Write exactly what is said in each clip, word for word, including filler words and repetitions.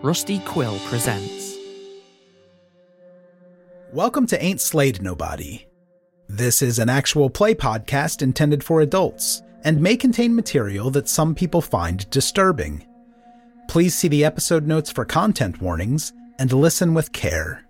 Rusty Quill presents. Welcome to Ain't Slayed Nobody. This is an actual play podcast intended for adults, and may contain material that some people find disturbing. Please see the episode notes for content warnings, and listen with care.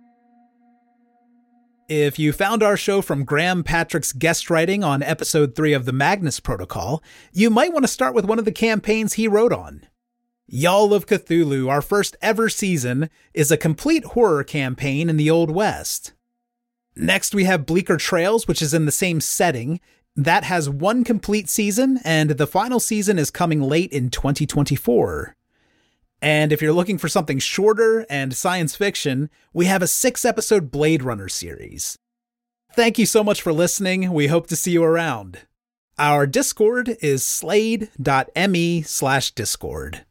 If you found our show from Graham Patrick's guest writing on episode three of the Magnus Protocol, you might want to start with one of the campaigns he wrote on. Y'all of Cthulhu, our first ever season, is a complete horror campaign in the Old West. Next we have Bleaker Trails, which is in the same setting. That has one complete season, and the final season is coming late in twenty twenty-four. And if you're looking for something shorter and science fiction, we have a six-episode Blade Runner series. Thank you so much for listening. We hope to see you around. Our Discord is slade.me slash discord.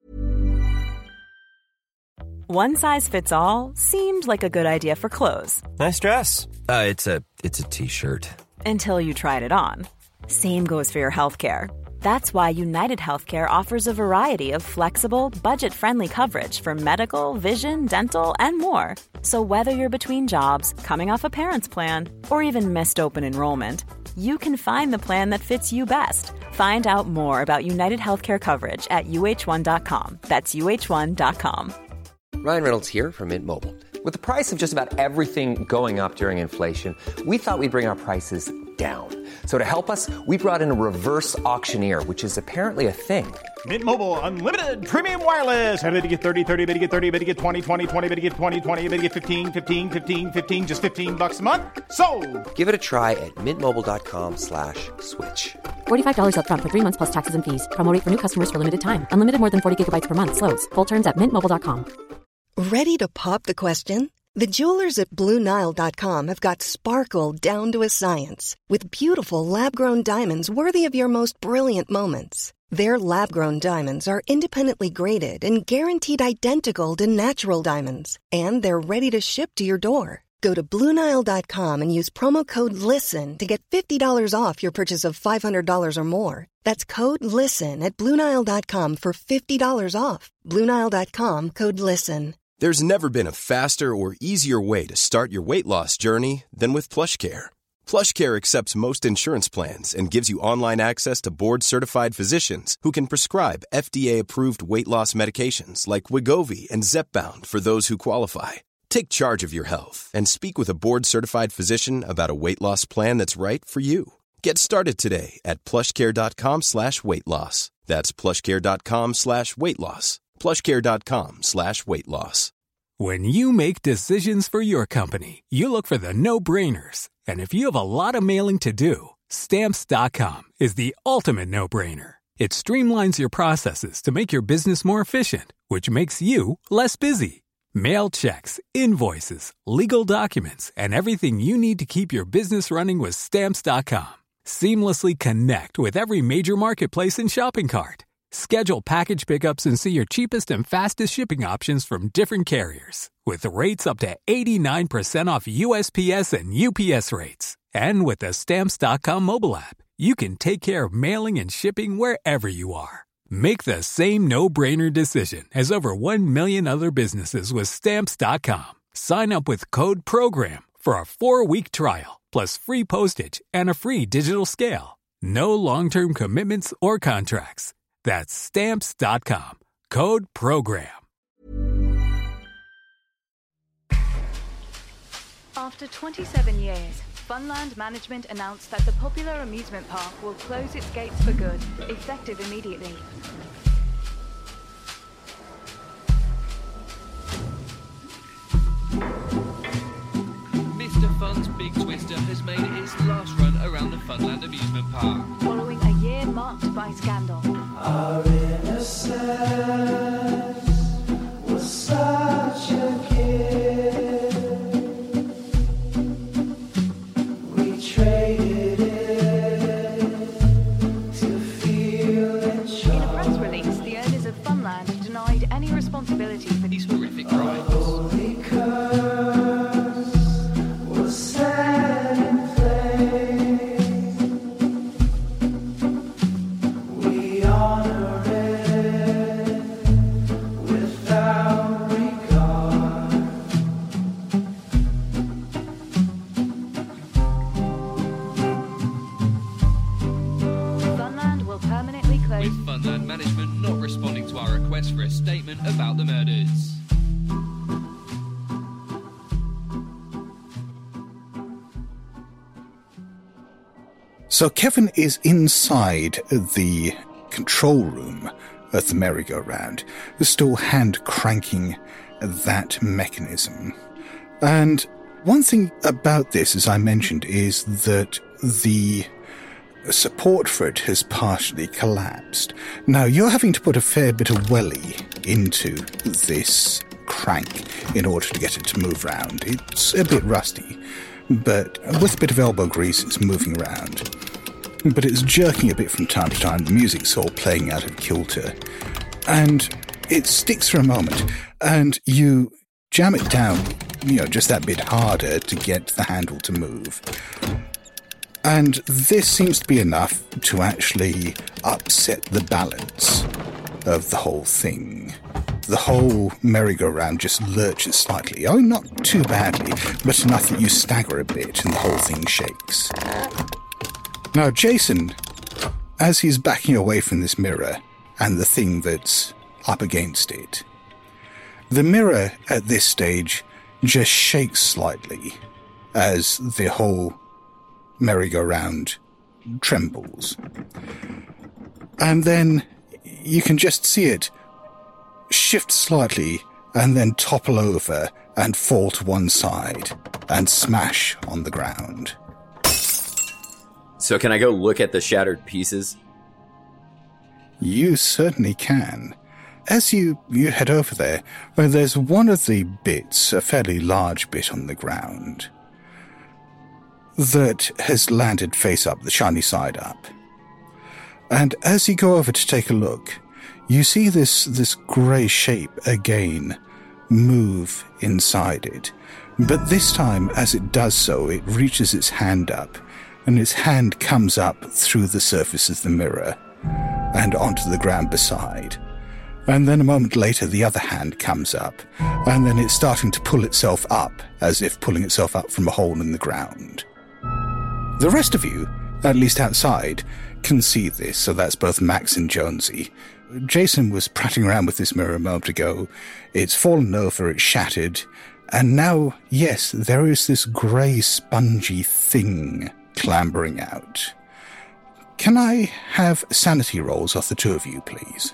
One size fits all seemed like a good idea for clothes. Nice dress. Uh, it's a it's a t-shirt. Until you tried it on. Same goes for your healthcare. That's why United Healthcare offers a variety of flexible, budget-friendly coverage for medical, vision, dental, and more. So whether you're between jobs, coming off a parent's plan, or even missed open enrollment, you can find the plan that fits you best. Find out more about United Healthcare coverage at U H one dot com. That's U H one dot com. Ryan Reynolds here from Mint Mobile. With the price of just about everything going up during inflation, we thought we'd bring our prices down. So to help us, we brought in a reverse auctioneer, which is apparently a thing. Mint Mobile Unlimited Premium Wireless. How to get thirty, thirty, how to get thirty, how to get twenty, twenty, twenty, how to get twenty, twenty, how to get fifteen, fifteen, fifteen, fifteen, just fifteen bucks a month? Sold! Give it a try at mintmobile.com slash switch. forty-five dollars up front for three months plus taxes and fees. Promo rate for new customers for limited time. Unlimited more than forty gigabytes per month. Slows full terms at mint mobile dot com. Ready to pop the question? The jewelers at Blue Nile dot com have got sparkle down to a science with beautiful lab-grown diamonds worthy of your most brilliant moments. Their lab-grown diamonds are independently graded and guaranteed identical to natural diamonds, and they're ready to ship to your door. Go to Blue Nile dot com and use promo code LISTEN to get fifty dollars off your purchase of five hundred dollars or more. That's code LISTEN at Blue Nile dot com for fifty dollars off. Blue Nile dot com, code LISTEN. There's never been a faster or easier way to start your weight loss journey than with PlushCare. PlushCare accepts most insurance plans and gives you online access to board-certified physicians who can prescribe F D A-approved weight loss medications like Wegovy and Zepbound for those who qualify. Take charge of your health and speak with a board-certified physician about a weight loss plan that's right for you. Get started today at plushcare.com slash weight loss. That's plushcare.com slash weight loss. plushcare.com slash weight loss. When you make decisions for your company, you look for the no-brainers. And if you have a lot of mailing to do, Stamps dot com is the ultimate no-brainer. It streamlines your processes to make your business more efficient, which makes you less busy. Mail checks, invoices, legal documents, and everything you need to keep your business running with Stamps dot com. Seamlessly connect with every major marketplace and shopping cart. Schedule package pickups and see your cheapest and fastest shipping options from different carriers. With rates up to eighty-nine percent off U S P S and U P S rates. And with the Stamps dot com mobile app, you can take care of mailing and shipping wherever you are. Make the same no-brainer decision as over one million other businesses with Stamps dot com. Sign up with code PROGRAM for a four-week trial, plus free postage and a free digital scale. No long-term commitments or contracts. That's Stamps dot com. Code PROGRAM. After twenty-seven years, Funland Management announced that the popular amusement park will close its gates for good, effective immediately. Mister Fun's Big Twister has made its last run around the Funland amusement park. Following a year marked by scandal. Our innocence was such a gift. We traded it to feel it charm. In a press release, the owners of Funland denied any responsibility for these horrific crimes. Holy curse was set in place. We honor it without request for a statement about the murders. So Kevin is inside the control room of the merry-go-round, still hand-cranking that mechanism. And one thing about this, as I mentioned, is that the support for it has partially collapsed. Now, you're having to put a fair bit of welly into this crank in order to get it to move around. It's a bit rusty, but with a bit of elbow grease, it's moving around. But it's jerking a bit from time to time. The music's all playing out of kilter. And it sticks for a moment, and you jam it down, you know, just that bit harder to get the handle to move. And this seems to be enough to actually upset the balance of the whole thing. The whole merry-go-round just lurches slightly. Oh, not too badly, but enough that you stagger a bit and the whole thing shakes. Now, Jason, as he's backing away from this mirror and the thing that's up against it, the mirror at this stage just shakes slightly as the whole merry-go-round trembles. And then you can just see it shift slightly and then topple over and fall to one side and smash on the ground. So can I go look at the shattered pieces? You certainly can. As you, you head over there, well, there's one of the bits, a fairly large bit on the ground, that has landed face up, the shiny side up. And as you go over to take a look, you see this, this grey shape again move inside it. But this time, as it does so, it reaches its hand up, and its hand comes up through the surface of the mirror and onto the ground beside. And then a moment later, the other hand comes up, and then it's starting to pull itself up, as if pulling itself up from a hole in the ground. The rest of you, at least outside, can see this, so that's both Max and Jonesy. Jason was prattling around with this mirror a moment ago. It's fallen over, it's shattered, and now, yes, there is this grey, spongy thing clambering out. Can I have sanity rolls off the two of you, please?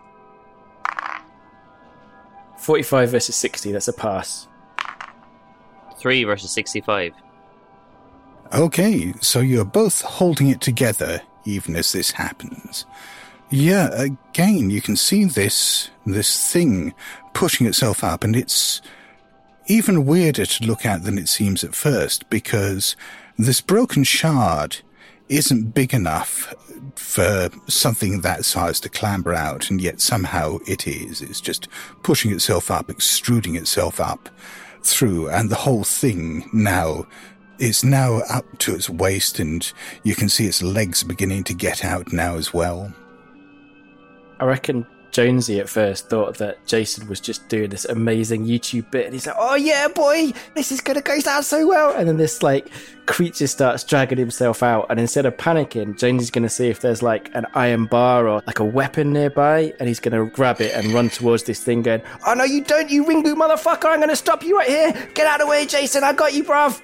forty-five versus sixty, that's a pass. three versus sixty-five. Okay, so you're both holding it together even as this happens. Yeah, again, you can see this, this thing pushing itself up, and it's even weirder to look at than it seems at first, because this broken shard isn't big enough for something that size to clamber out, and yet somehow it is. It's just pushing itself up, extruding itself up through, and the whole thing now is now up to its waist, and you can see its legs beginning to get out now as well. I reckon Jonesy at first thought that Jason was just doing this amazing YouTube bit, and he's like, oh yeah, boy, this is going to go down so well. And then this like creature starts dragging himself out, and instead of panicking, Jonesy's going to see if there's like an iron bar or like a weapon nearby, and he's going to grab it and run towards this thing going, oh no you don't, you Ringu motherfucker, I'm going to stop you right here. Get out of the way, Jason, I got you, bruv.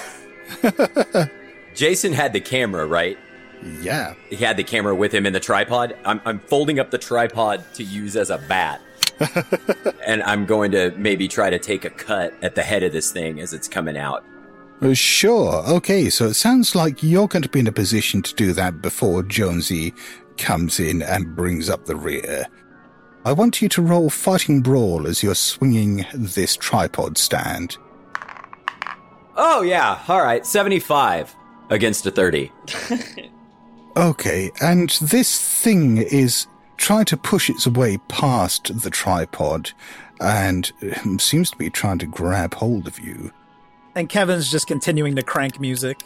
Jason had the camera, right? Yeah. He had the camera with him in the tripod. I'm, I'm folding up the tripod to use as a bat. And I'm going to maybe try to take a cut at the head of this thing as it's coming out. Uh, sure. Okay, so it sounds like you're going to be in a position to do that before Jonesy comes in and brings up the rear. I want you to roll Fighting Brawl as you're swinging this tripod stand. Oh, yeah. All right. seventy-five against a thirty. Okay, and this thing is trying to push its way past the tripod and seems to be trying to grab hold of you. And Kevin's just continuing to crank music.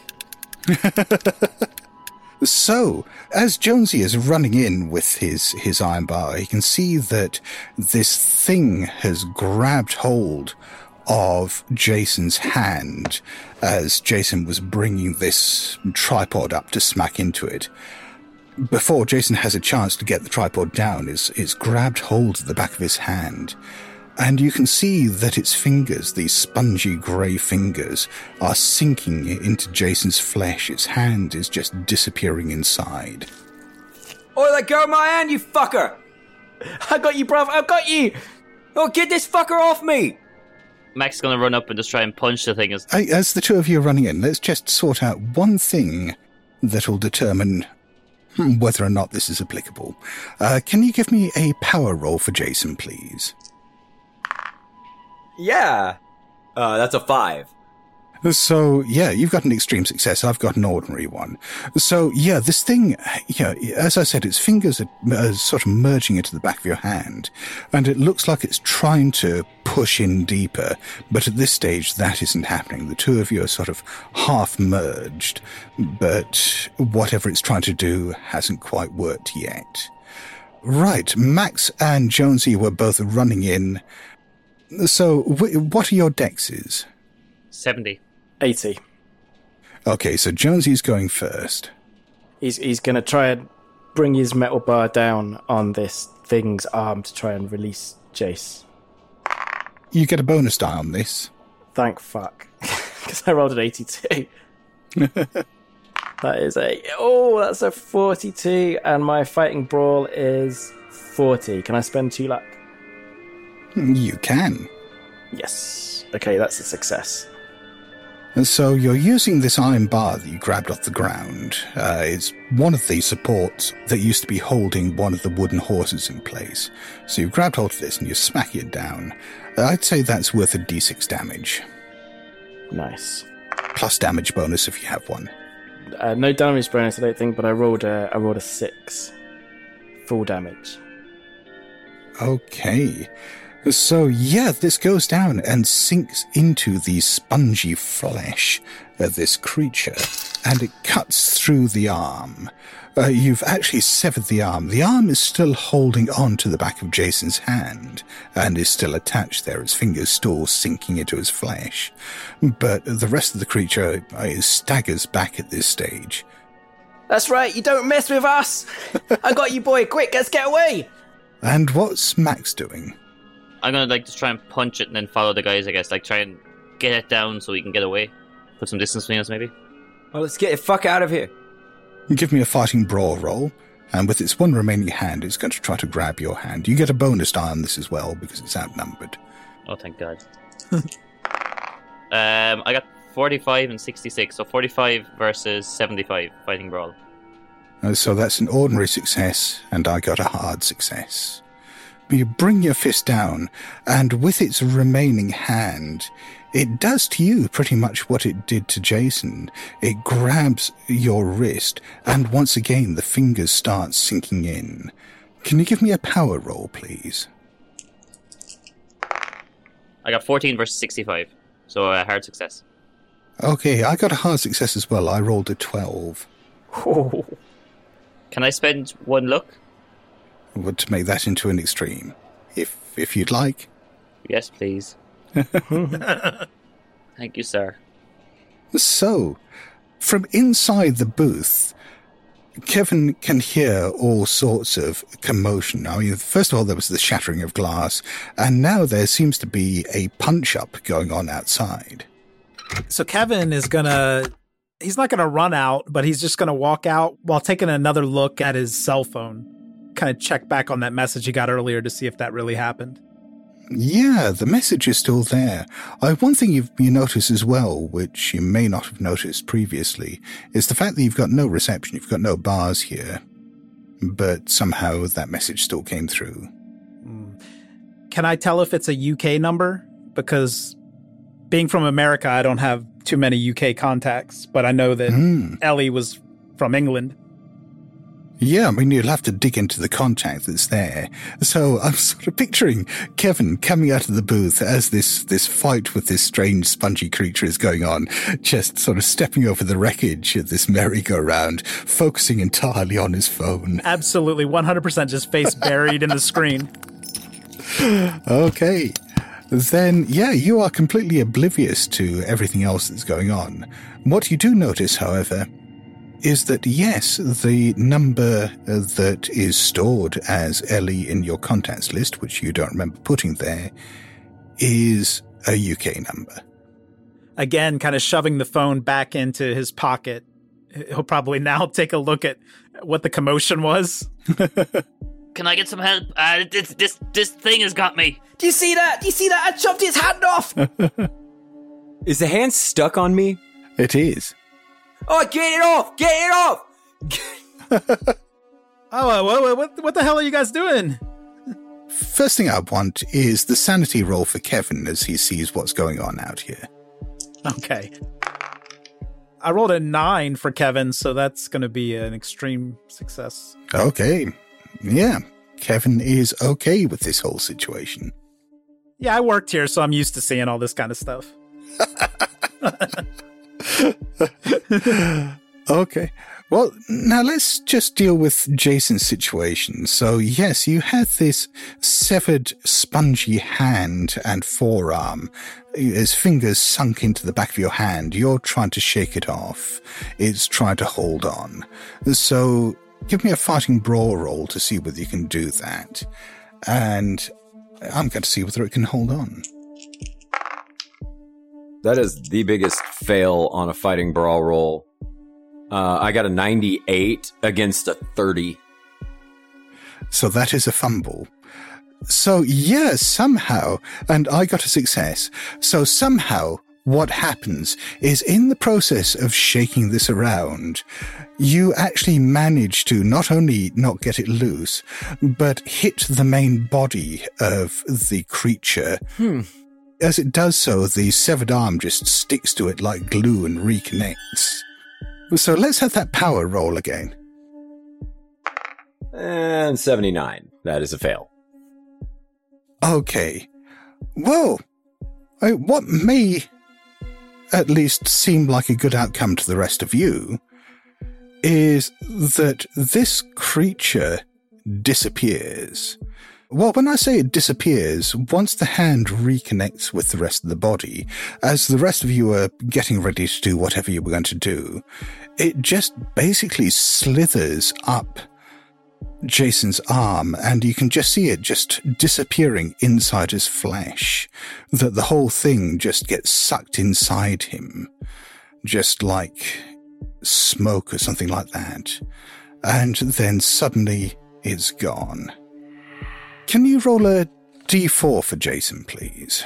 So, as Jonesy is running in with his, his iron bar, he can see that this thing has grabbed hold of Jason's hand as Jason was bringing this tripod up to smack into it. before Jason has a chance to get the tripod down, is, is grabbed hold of the back of his hand. And you can see that its fingers, these spongy grey fingers, are sinking into Jason's flesh. Its hand is just disappearing inside. Oh, let go of my hand, you fucker! I got you, bruv, I got you! Oh, get this fucker off me! Mac's gonna run up and just try and punch the thing. As, as the two of you are running in, let's just sort out one thing that'll determine whether or not this is applicable. Uh, can you give me a power roll for Jason, please? Yeah. Uh, that's a five. So, yeah, you've got an extreme success. I've got an ordinary one. So, yeah, this thing, yeah, as I said, its fingers are, are sort of merging into the back of your hand, and it looks like it's trying to push in deeper, but at this stage, that isn't happening. The two of you are sort of half merged, but whatever it's trying to do hasn't quite worked yet. Right, Max and Jonesy were both running in. So, w- what are your dexes? seventy. eighty. Okay, so Jonesy's going first. He's he's going to try and bring his metal bar down on this thing's arm to try and release Jace. You get a bonus die on this. Thank fuck. Because I rolled an eighty-two. That is a... Oh, that's a forty-two. And my fighting brawl is forty. Can I spend two luck? You can. Yes. Okay, that's a success. And so you're using this iron bar that you grabbed off the ground. Uh, it's one of the supports that used to be holding one of the wooden horses in place. So you've grabbed hold of this and you smack it down. Uh, I'd say that's worth a d six damage. Nice. Plus damage bonus if you have one. Uh, no damage bonus, I don't think, but I rolled a, I rolled a six. Full damage. Okay. So, yeah, this goes down and sinks into the spongy flesh of this creature, and it cuts through the arm. Uh, you've actually severed the arm. The arm is still holding on to the back of Jason's hand, and is still attached there, its fingers still sinking into his flesh. But the rest of the creature uh, staggers back at this stage. That's right, you don't mess with us! I got you, boy, quick, let's get away! And what's Max doing? I'm gonna like just try and punch it and then follow the guys, I guess. Like try and get it down so we can get away. Put some distance between us, maybe. Well, let's get the fuck out of here. Give me a fighting brawl roll, and with its one remaining hand, it's going to try to grab your hand. You get a bonus die on this as well because it's outnumbered. Oh, thank God. um, I got forty-five and sixty-six, so forty-five versus seventy-five fighting brawl. Uh, so that's an ordinary success, and I got a hard success. You bring your fist down, and with its remaining hand, it does to you pretty much what it did to Jason. It grabs your wrist, and once again the fingers start sinking in. Can you give me a power roll, please? I got fourteen versus sixty-five, so a hard success. Okay, I got a hard success as well. I rolled a twelve. Oh. Can I spend one luck? Would to make that into an extreme, if if you'd like. Yes, please. Thank you, sir. So, from inside the booth, Kevin can hear all sorts of commotion. I mean, first of all, there was the shattering of glass, and now there seems to be a punch-up going on outside. So Kevin is gonna... He's not gonna run out, but he's just gonna walk out while taking another look at his cell phone. Kind of check back on that message he got earlier to see if that really happened. Yeah, the message is still there. Uh, one thing you've, you notice as well, which you may not have noticed previously, is the fact that you've got no reception, you've got no bars here. But somehow that message still came through. Can I tell if it's a U K number? Because being from America, I don't have too many U K contacts, but I know that Mm. Ellie was from England. Yeah, I mean, you'll have to dig into the contact that's there. So I'm sort of picturing Kevin coming out of the booth as this, this fight with this strange spongy creature is going on, just sort of stepping over the wreckage of this merry-go-round, focusing entirely on his phone. Absolutely, one hundred percent just face buried in the screen. Okay. Then, yeah, you are completely oblivious to everything else that's going on. What you do notice, however, is that, yes, the number that is stored as Ellie in your contacts list, which you don't remember putting there, is a U K number. Again, kind of shoving the phone back into his pocket. He'll probably now take a look at what the commotion was. Can I get some help? Uh, this, this, this thing has got me. Do you see that? Do you see that? I chopped his hand off! Is the hand stuck on me? It is. Oh, get it off! Get it off! oh, uh, what, what, what the hell are you guys doing? First thing I want is the sanity roll for Kevin as he sees what's going on out here. Okay. I rolled a nine for Kevin, so that's going to be an extreme success. Okay. Yeah. Kevin is okay with this whole situation. Yeah, I worked here, so I'm used to seeing all this kind of stuff. Okay. Well, now let's just deal with Jason's situation. So, yes, you had this severed, spongy hand and forearm. His fingers sunk into the back of your hand. You're trying to shake it off. It's trying to hold on. So, give me a fighting brawl roll to see whether you can do that. And I'm going to see whether it can hold on. That is the biggest fail on a fighting brawl roll. Uh, I got a ninety-eight against a thirty. So that is a fumble. So, yeah, somehow, and I got a success. So somehow what happens is in the process of shaking this around, you actually manage to not only not get it loose, but hit the main body of the creature. Hmm. As it does so, the severed arm just sticks to it like glue and reconnects. So let's have that power roll again. And seventy-nine. That is a fail. Okay. Well, I, what may at least seem like a good outcome to the rest of you is that this creature disappears. Well, when I say it disappears, once the hand reconnects with the rest of the body, as the rest of you are getting ready to do whatever you were going to do, it just basically slithers up Jason's arm, and you can just see it just disappearing inside his flesh. That the whole thing just gets sucked inside him, just like smoke or something like that. And then suddenly it's gone. Can you roll a d four for Jason, please?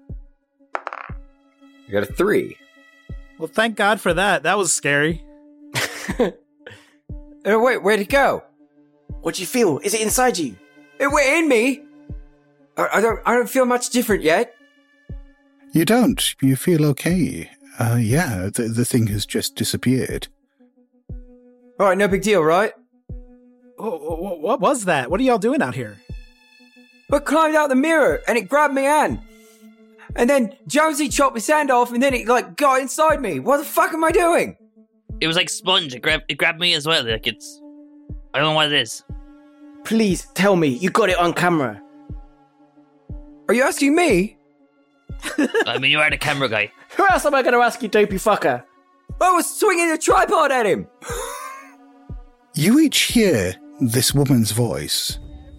I got a three. Well, thank God for that. That was scary. uh, wait, where'd it go? What do you feel? Is it inside you? It went in me. I, I don't. I don't feel much different yet. You don't. You feel okay. Uh, yeah, the, the thing has just disappeared. All right, no big deal, right? Oh, what was that? What are y'all doing out here? I climbed out the mirror and it grabbed my hand. And then Jonesy chopped his hand off and then it like got inside me. What the fuck am I doing? It was like sponge. It grabbed, it grabbed me as well. Like it's... I don't know what it is. Please tell me you got it on camera. Are you asking me? I mean, you are the camera guy. Who else am I going to ask, you dopey fucker? I was swinging a tripod at him. You each hear this woman's voice.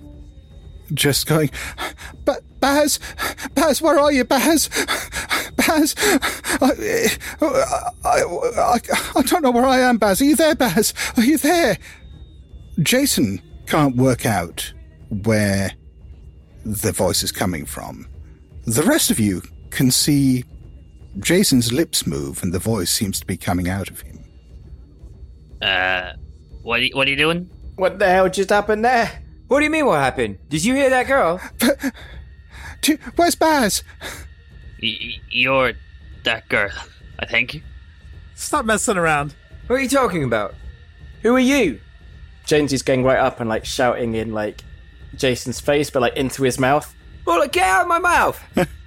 Just going, but Baz, Baz, where are you, Baz? Baz, I, I, I, I don't know where I am, Baz. Are you there, Baz? Are you there? Jason can't work out where the voice is coming from. The rest of you can see Jason's lips move and the voice seems to be coming out of him. Uh, what are you, what are you doing? What the hell just happened there? What do you mean what happened? Did you hear that girl? But, do, where's Baz? Y- you're that girl, I think. Stop messing around. What are you talking about? Who are you? Jonesy's going right up and like shouting in like Jason's face, but like into his mouth. Oh, look, get out of my mouth!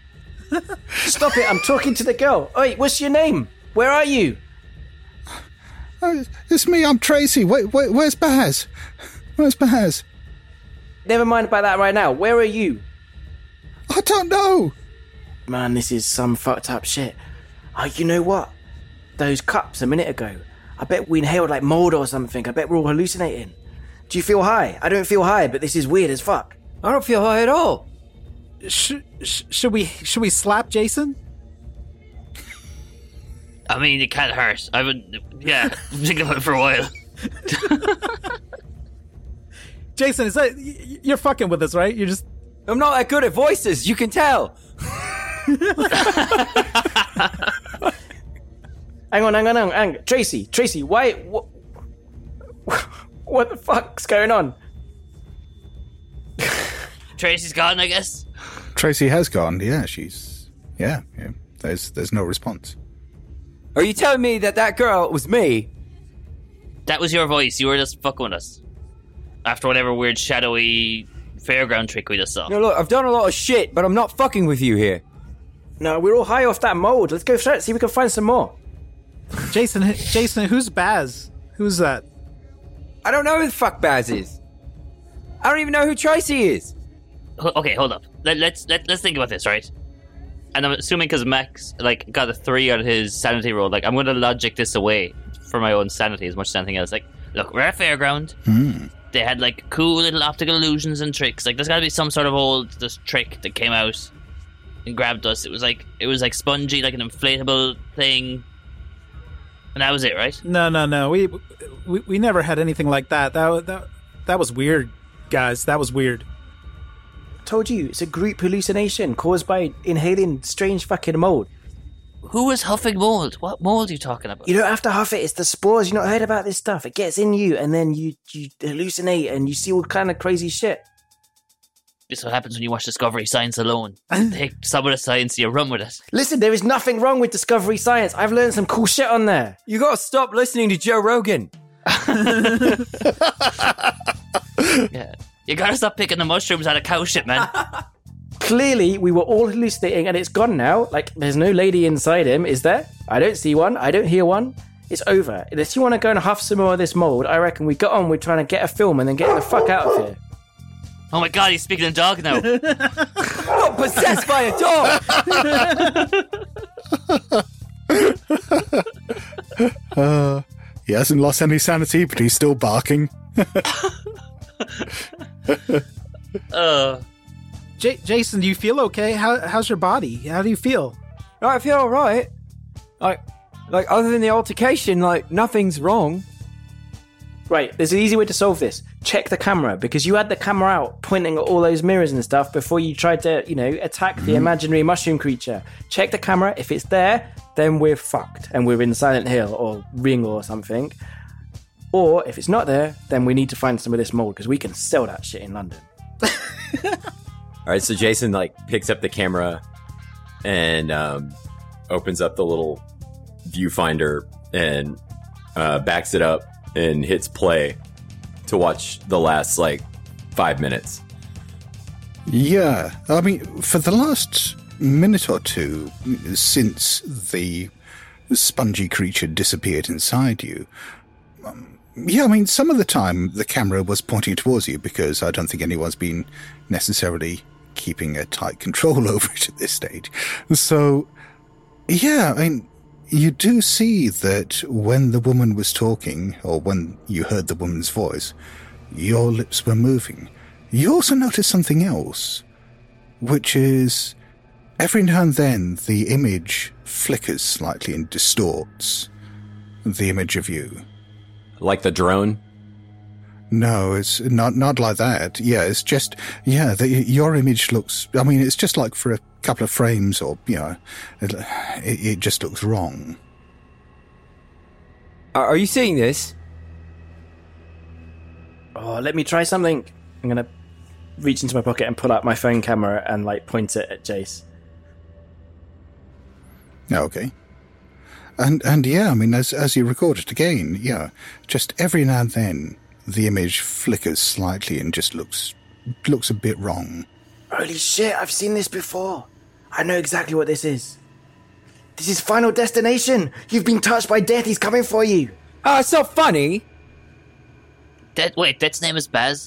Stop it, I'm talking to the girl. Oi, what's your name? Where are you? Oh, it's me, I'm Tracy. Wait, wait, where's Baz? Where's Baz? Never mind about that right now. Where are you? I don't know. Man, this is some fucked up shit. Oh, you know what? Those cups a minute ago. I bet we inhaled like mold or something. I bet we're all hallucinating. Do you feel high? I don't feel high, but this is weird as fuck. I don't feel high at all. Sh- sh- should we should we slap Jason? I mean, it can't hurt. I would, yeah, I've been thinking about it for a while. Jason, is that y- you're fucking with us, right? You're just. I'm not that good at voices. You can tell. Hang on, hang on, hang on, hang on. Tracy, Tracy, why? What, what the fuck's going on? Tracy's gone, I guess. Tracy has gone. Yeah, she's. Yeah, yeah. There's there's no response. Are you telling me that that girl was me? That was your voice. You were just fucking with us. After whatever weird shadowy fairground trick we just saw. No, look, I've done a lot of shit, but I'm not fucking with you here. No, we're all high off that mold. Let's go start, see if we can find some more. Jason, Jason, who's Baz? Who's that? I don't know who the fuck Baz is. I don't even know who Tracy is. Okay, hold up. Let, let's let, let's think about this, right? And I'm assuming because Max like got a three on his sanity roll, like I'm going to logic this away for my own sanity as much as anything else. Like, look, we're at a fairground. Hmm. They had like cool little optical illusions and tricks. Like, there's got to be some sort of old this trick that came out and grabbed us. It was like it was like spongy, like an inflatable thing, and that was it, right? No, no, no. We we, we never had anything like that. That that that was weird, guys. That was weird. Told you, it's a group hallucination caused by inhaling strange fucking mold. Who is huffing mold? What mold are you talking about? You don't have to huff it, it's the spores. You not heard about this stuff. It gets in you and then you, you hallucinate and you see all kind of crazy shit. This is what happens when you watch Discovery Science alone. Take some of the science, you run with it. Listen, there is nothing wrong with Discovery Science. I've learned some cool shit on there. You gotta stop listening to Joe Rogan. Yeah. You gotta stop picking the mushrooms out of cow shit, man. Clearly, we were all hallucinating and it's gone now. Like, there's no lady inside him, is there? I don't see one. I don't hear one. It's over. Unless you want to go and huff some more of this mold, I reckon we got on with trying to get a film and then get the fuck out of here. Oh my god, he's speaking to dog now. Not possessed by a dog! uh, he hasn't lost any sanity, but he's still barking. uh, J- Jason, do you feel okay? How how's your body? How do you feel? I feel alright. Like, like other than the altercation, like nothing's wrong. Right, there's an easy way to solve this. Check the camera, because you had the camera out pointing at all those mirrors and stuff before you tried to, you know, attack the imaginary mushroom creature. Check the camera. If it's there, then we're fucked and we're in Silent Hill or Ring or something. Or if it's not there, then we need to find some of this mold because we can sell that shit in London. All right, so Jason like picks up the camera and um, opens up the little viewfinder and uh, backs it up and hits play to watch the last like five minutes. Yeah, I mean, for the last minute or two since the spongy creature disappeared inside you, um, yeah, I mean, some of the time the camera was pointing towards you because I don't think anyone's been necessarily keeping a tight control over it at this stage. So, yeah, I mean, you do see that when the woman was talking, or when you heard the woman's voice, your lips were moving. You also notice something else, which is every now and then the image flickers slightly and distorts the image of you. Like the drone? No, it's not not like that. Yeah, it's just, yeah, the, your image looks, I mean, it's just like for a couple of frames or, you know, it, it just looks wrong. Are you seeing this? Oh, let me try something. I'm going to reach into my pocket and pull out my phone camera and, like, point it at Jace. Okay. And, and yeah, I mean, as, as you record it again, yeah, just every now and then the image flickers slightly and just looks, looks a bit wrong. Holy shit, I've seen this before. I know exactly what this is. This is Final Destination. You've been touched by death. He's coming for you. Oh, it's not funny. That, wait, Death's name is Baz?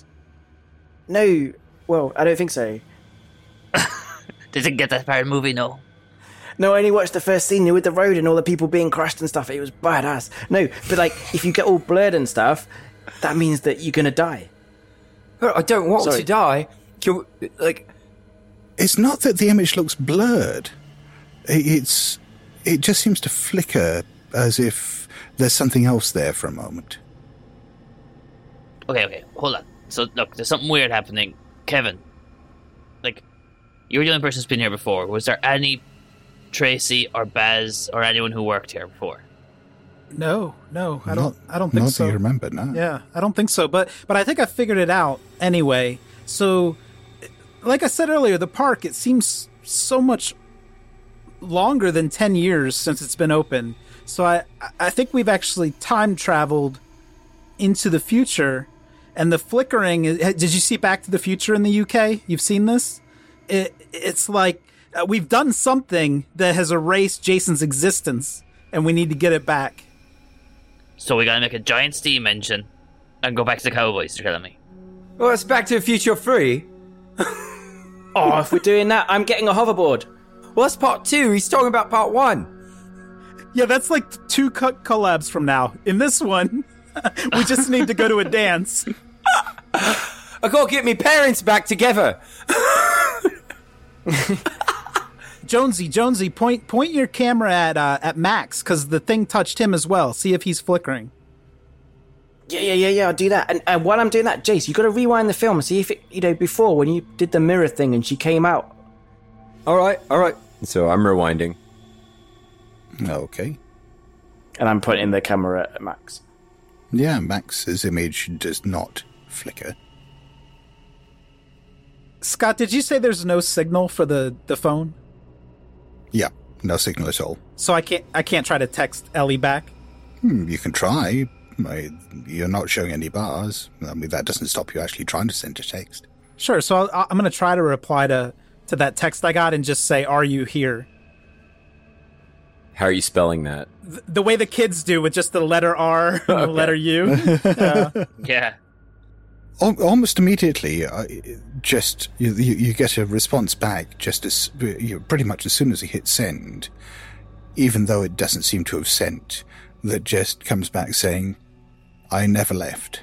No, well, I don't think so. Did it get that part of the movie? No. No, I only watched the first scene with the road and all the people being crushed and stuff. It was badass. No, but like, if you get all blurred and stuff, that means that you're gonna die. I don't want Sorry. to die. Can we- like, It's not that the image looks blurred. I- It's it just seems to flicker as if there's something else there for a moment. Okay, okay, hold on. So, look, there's something weird happening. Kevin, like, you're the only person who's been here before. Was there any Tracy or Baz or anyone who worked here before? No, no, I Not- don't. I don't think not so. that you remember, no. Yeah, I don't think so. But but I think I figured it out anyway. So, like I said earlier, the park, it seems so much longer than ten years since it's been open. So I I think we've actually time traveled into the future, and the flickering. Did you see Back to the Future in the U K? You've seen this? It it's like uh, we've done something that has erased Jason's existence, and we need to get it back. So we gotta make a giant steam engine and go back to the Cowboys, you're telling me? well, it's Back to the Future three. Oh, if we're doing that, I'm getting a hoverboard. Well, that's part two. He's talking about part one. Yeah, that's like two co- collabs from now. In this one, we just need to go to a dance. I gotta get my parents back together. Jonesy, Jonesy, point point your camera at uh, at Max, because the thing touched him as well. See if he's flickering. Yeah, yeah, yeah, yeah, I'll do that. And, and while I'm doing that, Jace, you got to rewind the film and see if it, you know, before when you did the mirror thing and she came out. All right, all right. So I'm rewinding. Okay. And I'm pointing the camera at Max. Yeah, Max's image does not flicker. Scott, did you say there's no signal for the, the phone? Yeah, no signal at all. So I can't I can't try to text Ellie back? Hmm, you can try. I, you're not showing any bars. I mean, that doesn't stop you actually trying to send a text. Sure. So I'll, I'm going to try to reply to, to that text I got and just say, "Are you here?" How are you spelling that? Th- the way the kids do with just the letter R and the letter U. Yeah. Yeah. Al- Almost immediately, uh, just you, you, you get a response back just as you pretty much as soon as you hit send, even though it doesn't seem to have sent. That just comes back saying, "I never left."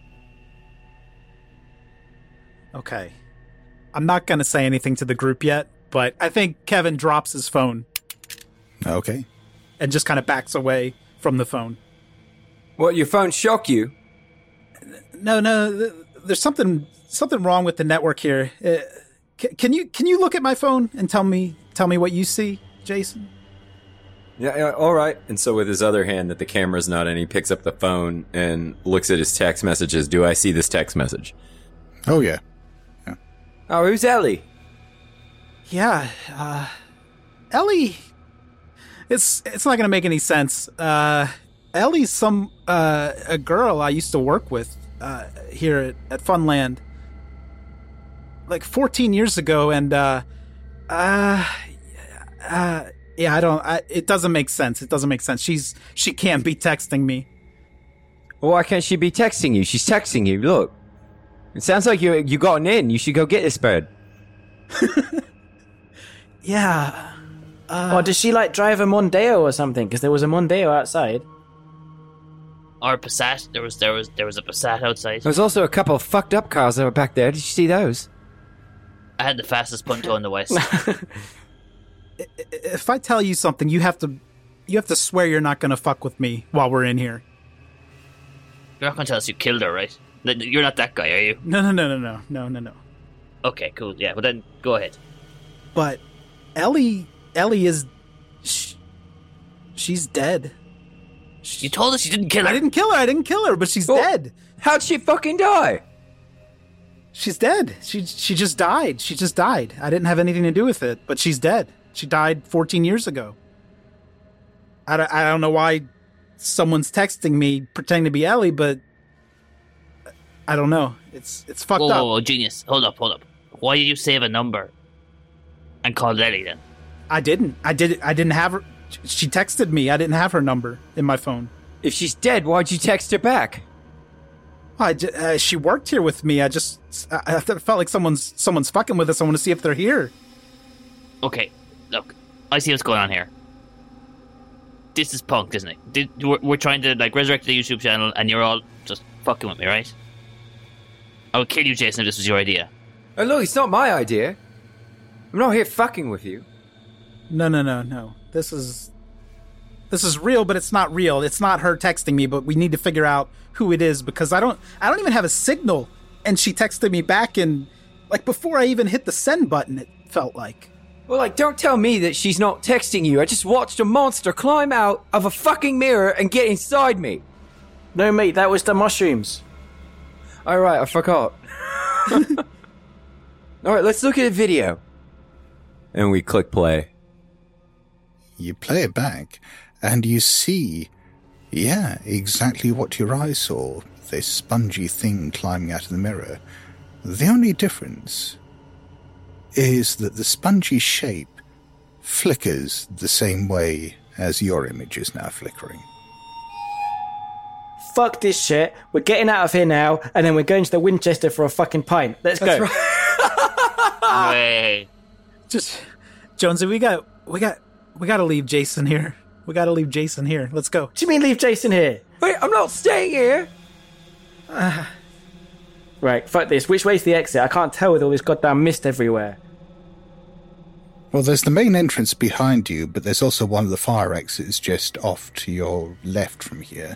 Okay. I'm not going to say anything to the group yet, but I think Kevin drops his phone Okay. and just kind of backs away from the phone. What, your phone shock you? No, no, th- there's something something wrong with the network here. Uh, c- can you can you look at my phone and tell me tell me what you see, Jason? Yeah, yeah, all right. And so with his other hand that the camera's not in, he picks up the phone and looks at his text messages. Do I see this text message? Oh, yeah. Oh, who's Ellie? Yeah, uh, Ellie. It's it's not going to make any sense. Uh, Ellie's some uh, a girl I used to work with uh, here at, at Funland, like fourteen years ago, and uh, uh, uh, yeah, I don't. I, it doesn't make sense. It doesn't make sense. She's she can't be texting me. Well, why can't she be texting you? She's texting you. Look, it sounds like you you gotten in. You should go get this bird. Yeah. Uh, or does she like drive a Mondeo or something? Because there was a Mondeo outside. Or a Passat. There was there was there was a Passat outside. There's also a couple of fucked up cars that were back there. Did you see those? I had the fastest Punto in the West. If I tell you something, you have to you have to swear you're not going to fuck with me while we're in here. You're not going to tell us you killed her, right? You're not that guy, are you? No, no, no, no, no, no, no, no. Okay, cool. Yeah, well then, go ahead. But Ellie, Ellie is, she, she's dead. You told us you didn't kill her. I didn't kill her. I didn't kill her, but she's well, dead. How'd she fucking die? She's dead. She she just died. She just died. I didn't have anything to do with it, but she's dead. She died fourteen years ago. I don't, I don't know why someone's texting me pretending to be Ellie, but I don't know. It's it's fucked whoa, up. Whoa, whoa, genius. Hold up, hold up. Why did you save a number and call it Ellie then? I didn't. I did. I didn't have her. She texted me. I didn't have her number in my phone. If she's dead, why'd you text her back? I just, uh, she worked here with me. I just I, I felt like someone's someone's fucking with us. I want to see if they're here. Okay, look, I see what's going on here. This is punk, isn't it? Did, we're, we're trying to like resurrect the YouTube channel, and you're all just fucking with me, right? I would kill you, Jason, if this was your idea. Oh, look, it's not my idea. I'm not here fucking with you. No, no, no, no. This is this is real, but it's not real. It's not her texting me, but we need to figure out who it is because I don't I don't even have a signal. And she texted me back in like before I even hit the send button, it felt like. Well, like, don't tell me that she's not texting you. I just watched a monster climb out of a fucking mirror and get inside me. No, mate, that was the mushrooms. All right, I forgot. All right, let's look at a video. And we click play. You play it back, and you see, yeah, exactly what your eyes saw. This spongy thing climbing out of the mirror. The only difference is that the spongy shape flickers the same way as your image is now flickering. Fuck this shit. We're getting out of here now, and then we're going to the Winchester for a fucking pint. Let's That's go. right. Way. Just Jonesy, we got we got we gotta leave Jason here. We gotta leave Jason here. Let's go. What do you mean leave Jason here? Wait, I'm not staying here. Uh, right, fuck this. Which way's the exit? I can't tell with all this goddamn mist everywhere. Well, there's the main entrance behind you, but there's also one of the fire exits just off to your left from here.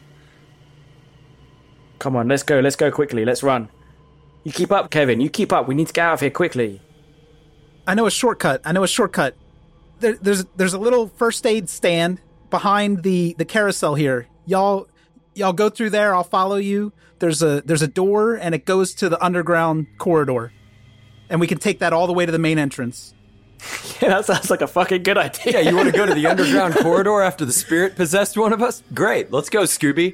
Come on, let's go. Let's go quickly. Let's run. You keep up, Kevin. You keep up. We need to get out of here quickly. I know a shortcut. I know a shortcut. There, there's there's a little first aid stand behind the, the carousel here. Y'all y'all go through there. I'll follow you. There's a there's a door and it goes to the underground corridor, and we can take that all the way to the main entrance. Yeah, that sounds like a fucking good idea. Yeah, you want to go to the underground corridor after the spirit possessed one of us? Great, let's go, Scooby.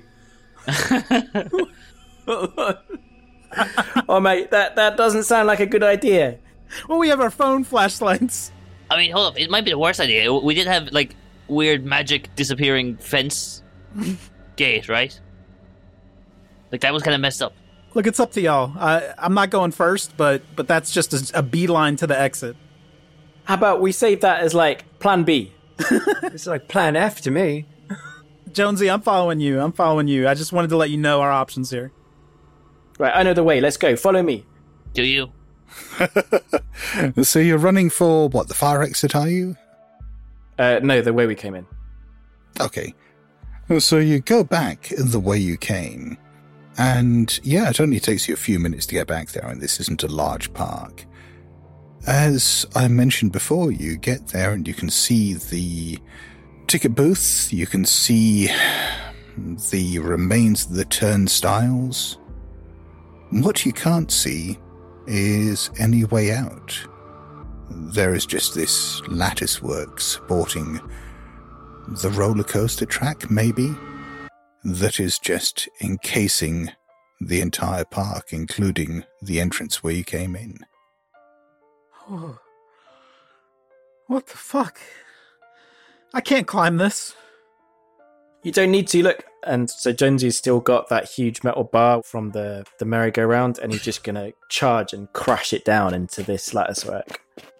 Oh, mate, that, that doesn't sound like a good idea. Well, we have our phone flashlights. I mean, hold up. It might be the worst idea. We did have, like, weird magic disappearing fence gate, right? Like, that was kind of messed up. Look, it's up to y'all. I, I'm not going first, but but that's just a, a beeline to the exit. How about we save that as, like, plan B? It's like plan F to me. Jonesy, I'm following you. I'm following you. I just wanted to let you know our options here. Right, I know the way. Let's go. Follow me. Do you? So you're running for, what, the fire exit, are you? Uh, no, the way we came in. Okay. So you go back the way you came. And, yeah, it only takes you a few minutes to get back there, and this isn't a large park. As I mentioned before, you get there and you can see the ticket booth, you can see the remains of the turnstiles. What you can't see is any way out. There is just this lattice work supporting the roller coaster track, maybe, that is just encasing the entire park, including the entrance where you came in. Oh. What the fuck? I can't climb this. You don't need to, look. And so Jonesy's still got that huge metal bar from the, the merry-go-round, and he's just going to charge and crash it down into this latticework.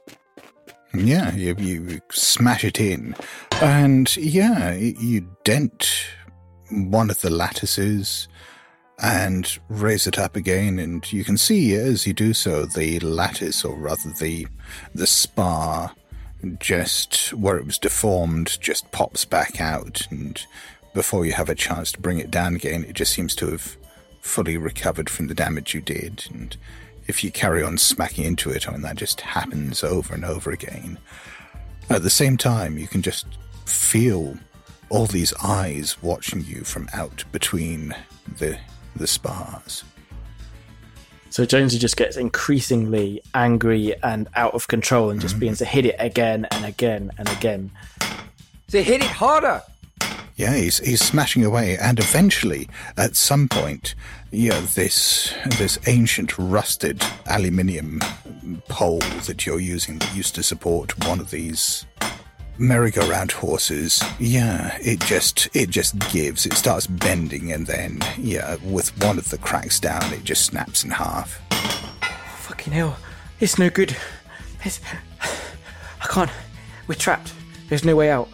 Yeah, you, you smash it in. And yeah, you dent one of the lattices and raise it up again, and you can see as you do so, the lattice, or rather the the spar, just where it was deformed, just pops back out, and before you have a chance to bring it down again, it just seems to have fully recovered from the damage you did. And if you carry on smacking into it, I mean, that just happens over and over again. At the same time, you can just feel all these eyes watching you from out between the the spars. So Jonesy just gets increasingly angry and out of control and just mm. begins to hit it again and again and again. So hit it harder! Yeah, he's he's smashing away, and eventually, at some point, yeah, this this ancient rusted aluminium pole that you're using that used to support one of these merry-go-round horses, yeah, it just it just gives. It starts bending, and then, yeah, with one of the cracks down, it just snaps in half. Fucking hell, it's no good. It's, I can't. We're trapped. There's no way out.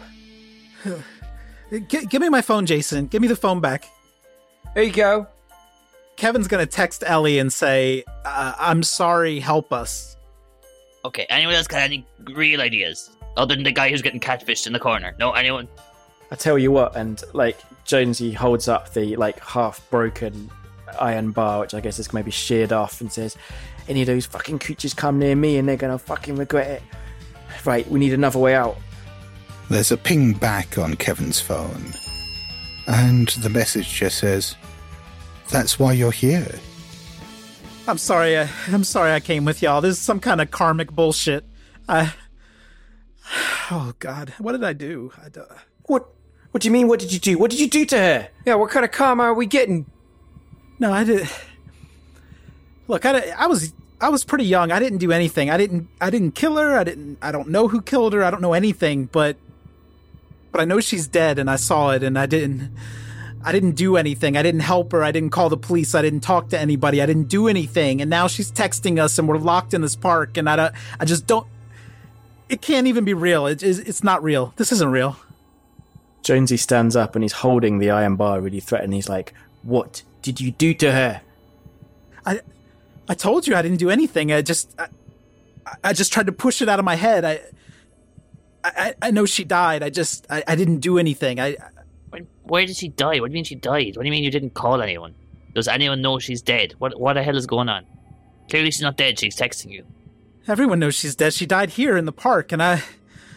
G- give me my phone, Jason. Give me the phone back. There you go. Kevin's gonna text Ellie and say, uh, I'm sorry, help us. Okay, anyone else got any real ideas? Other than the guy who's getting catfished in the corner? No, anyone? I tell you what, and, like, Jonesy holds up the, like, half-broken iron bar, which I guess is maybe sheared off, and says, any of those fucking creatures come near me and they're gonna fucking regret it. Right, we need another way out. There's a ping back on Kevin's phone, and the message just says, that's why you're here. I'm sorry, I, I'm sorry I came with y'all. This is some kind of karmic bullshit. I... Oh, God. What did I do? I d- What? What do you mean, what did you do? What did you do to her? Yeah, what kind of karma are we getting? No, I did... Look, I, I was... I was pretty young. I didn't do anything. I didn't I didn't kill her. I didn't I don't know who killed her. I don't know anything, but but I know she's dead and I saw it and I didn't I didn't do anything. I didn't help her. I didn't call the police. I didn't talk to anybody. I didn't do anything. And now she's texting us and we're locked in this park and I don't, I just don't it can't even be real. It, it's, it's not real. This isn't real. Jonesy stands up and he's holding the iron bar really threatening. He's like, what did you do to her? I I told you I didn't do anything. I just, I, I just tried to push it out of my head. I, I, I know she died. I just, I, I didn't do anything. I. When, where did she die? What do you mean she died? What do you mean you didn't call anyone? Does anyone know she's dead? What, what the hell is going on? Clearly she's not dead. She's texting you. Everyone knows she's dead. She died here in the park, and I.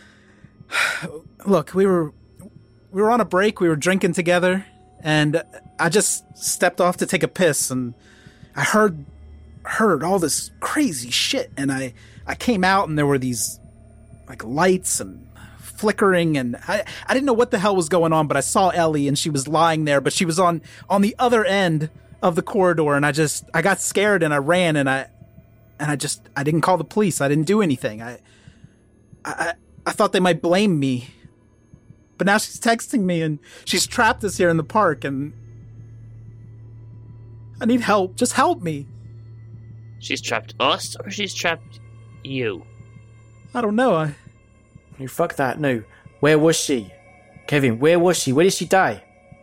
Look, we were, we were on a break. We were drinking together, and I just stepped off to take a piss, and I heard. heard all this crazy shit and I, I came out and there were these like lights and flickering and I, I didn't know what the hell was going on, but I saw Ellie and she was lying there, but she was on, on the other end of the corridor and I just, I got scared and I ran and I, and I just, I didn't call the police. I didn't do anything. I, I, I thought they might blame me, but now she's texting me and she's trapped us here in the park and I need help. Just help me. She's trapped us, or she's trapped you? I don't know. I... No, fuck that, no. Where was she? Kevin, where was she? Where did she die?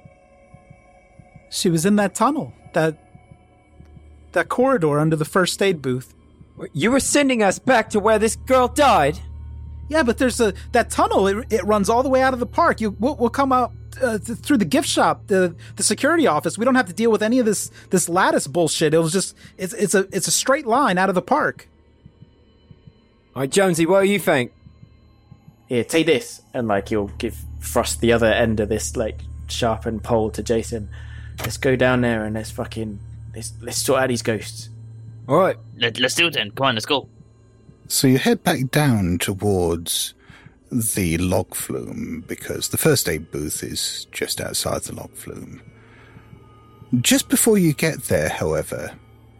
She was in that tunnel. That... That corridor under the first aid booth. You were sending us back to where this girl died? Yeah, but there's a... That tunnel, it, it runs all the way out of the park. You, we'll, we'll come out uh, th- through the gift shop, the the security office. We don't have to deal with any of this this lattice bullshit. It was just... It's, it's, a, it's a straight line out of the park. All right, Jonesy, what do you think? Here, take this. And, like, he'll give thrust the other end of this, like, sharpened pole to Jason. Let's go down there and let's fucking... Let's, let's sort out these ghosts. All right. Let, let's do it then. Come on, let's go. So you head back down towards the log flume, because the first aid booth is just outside the log flume. Just before you get there, however,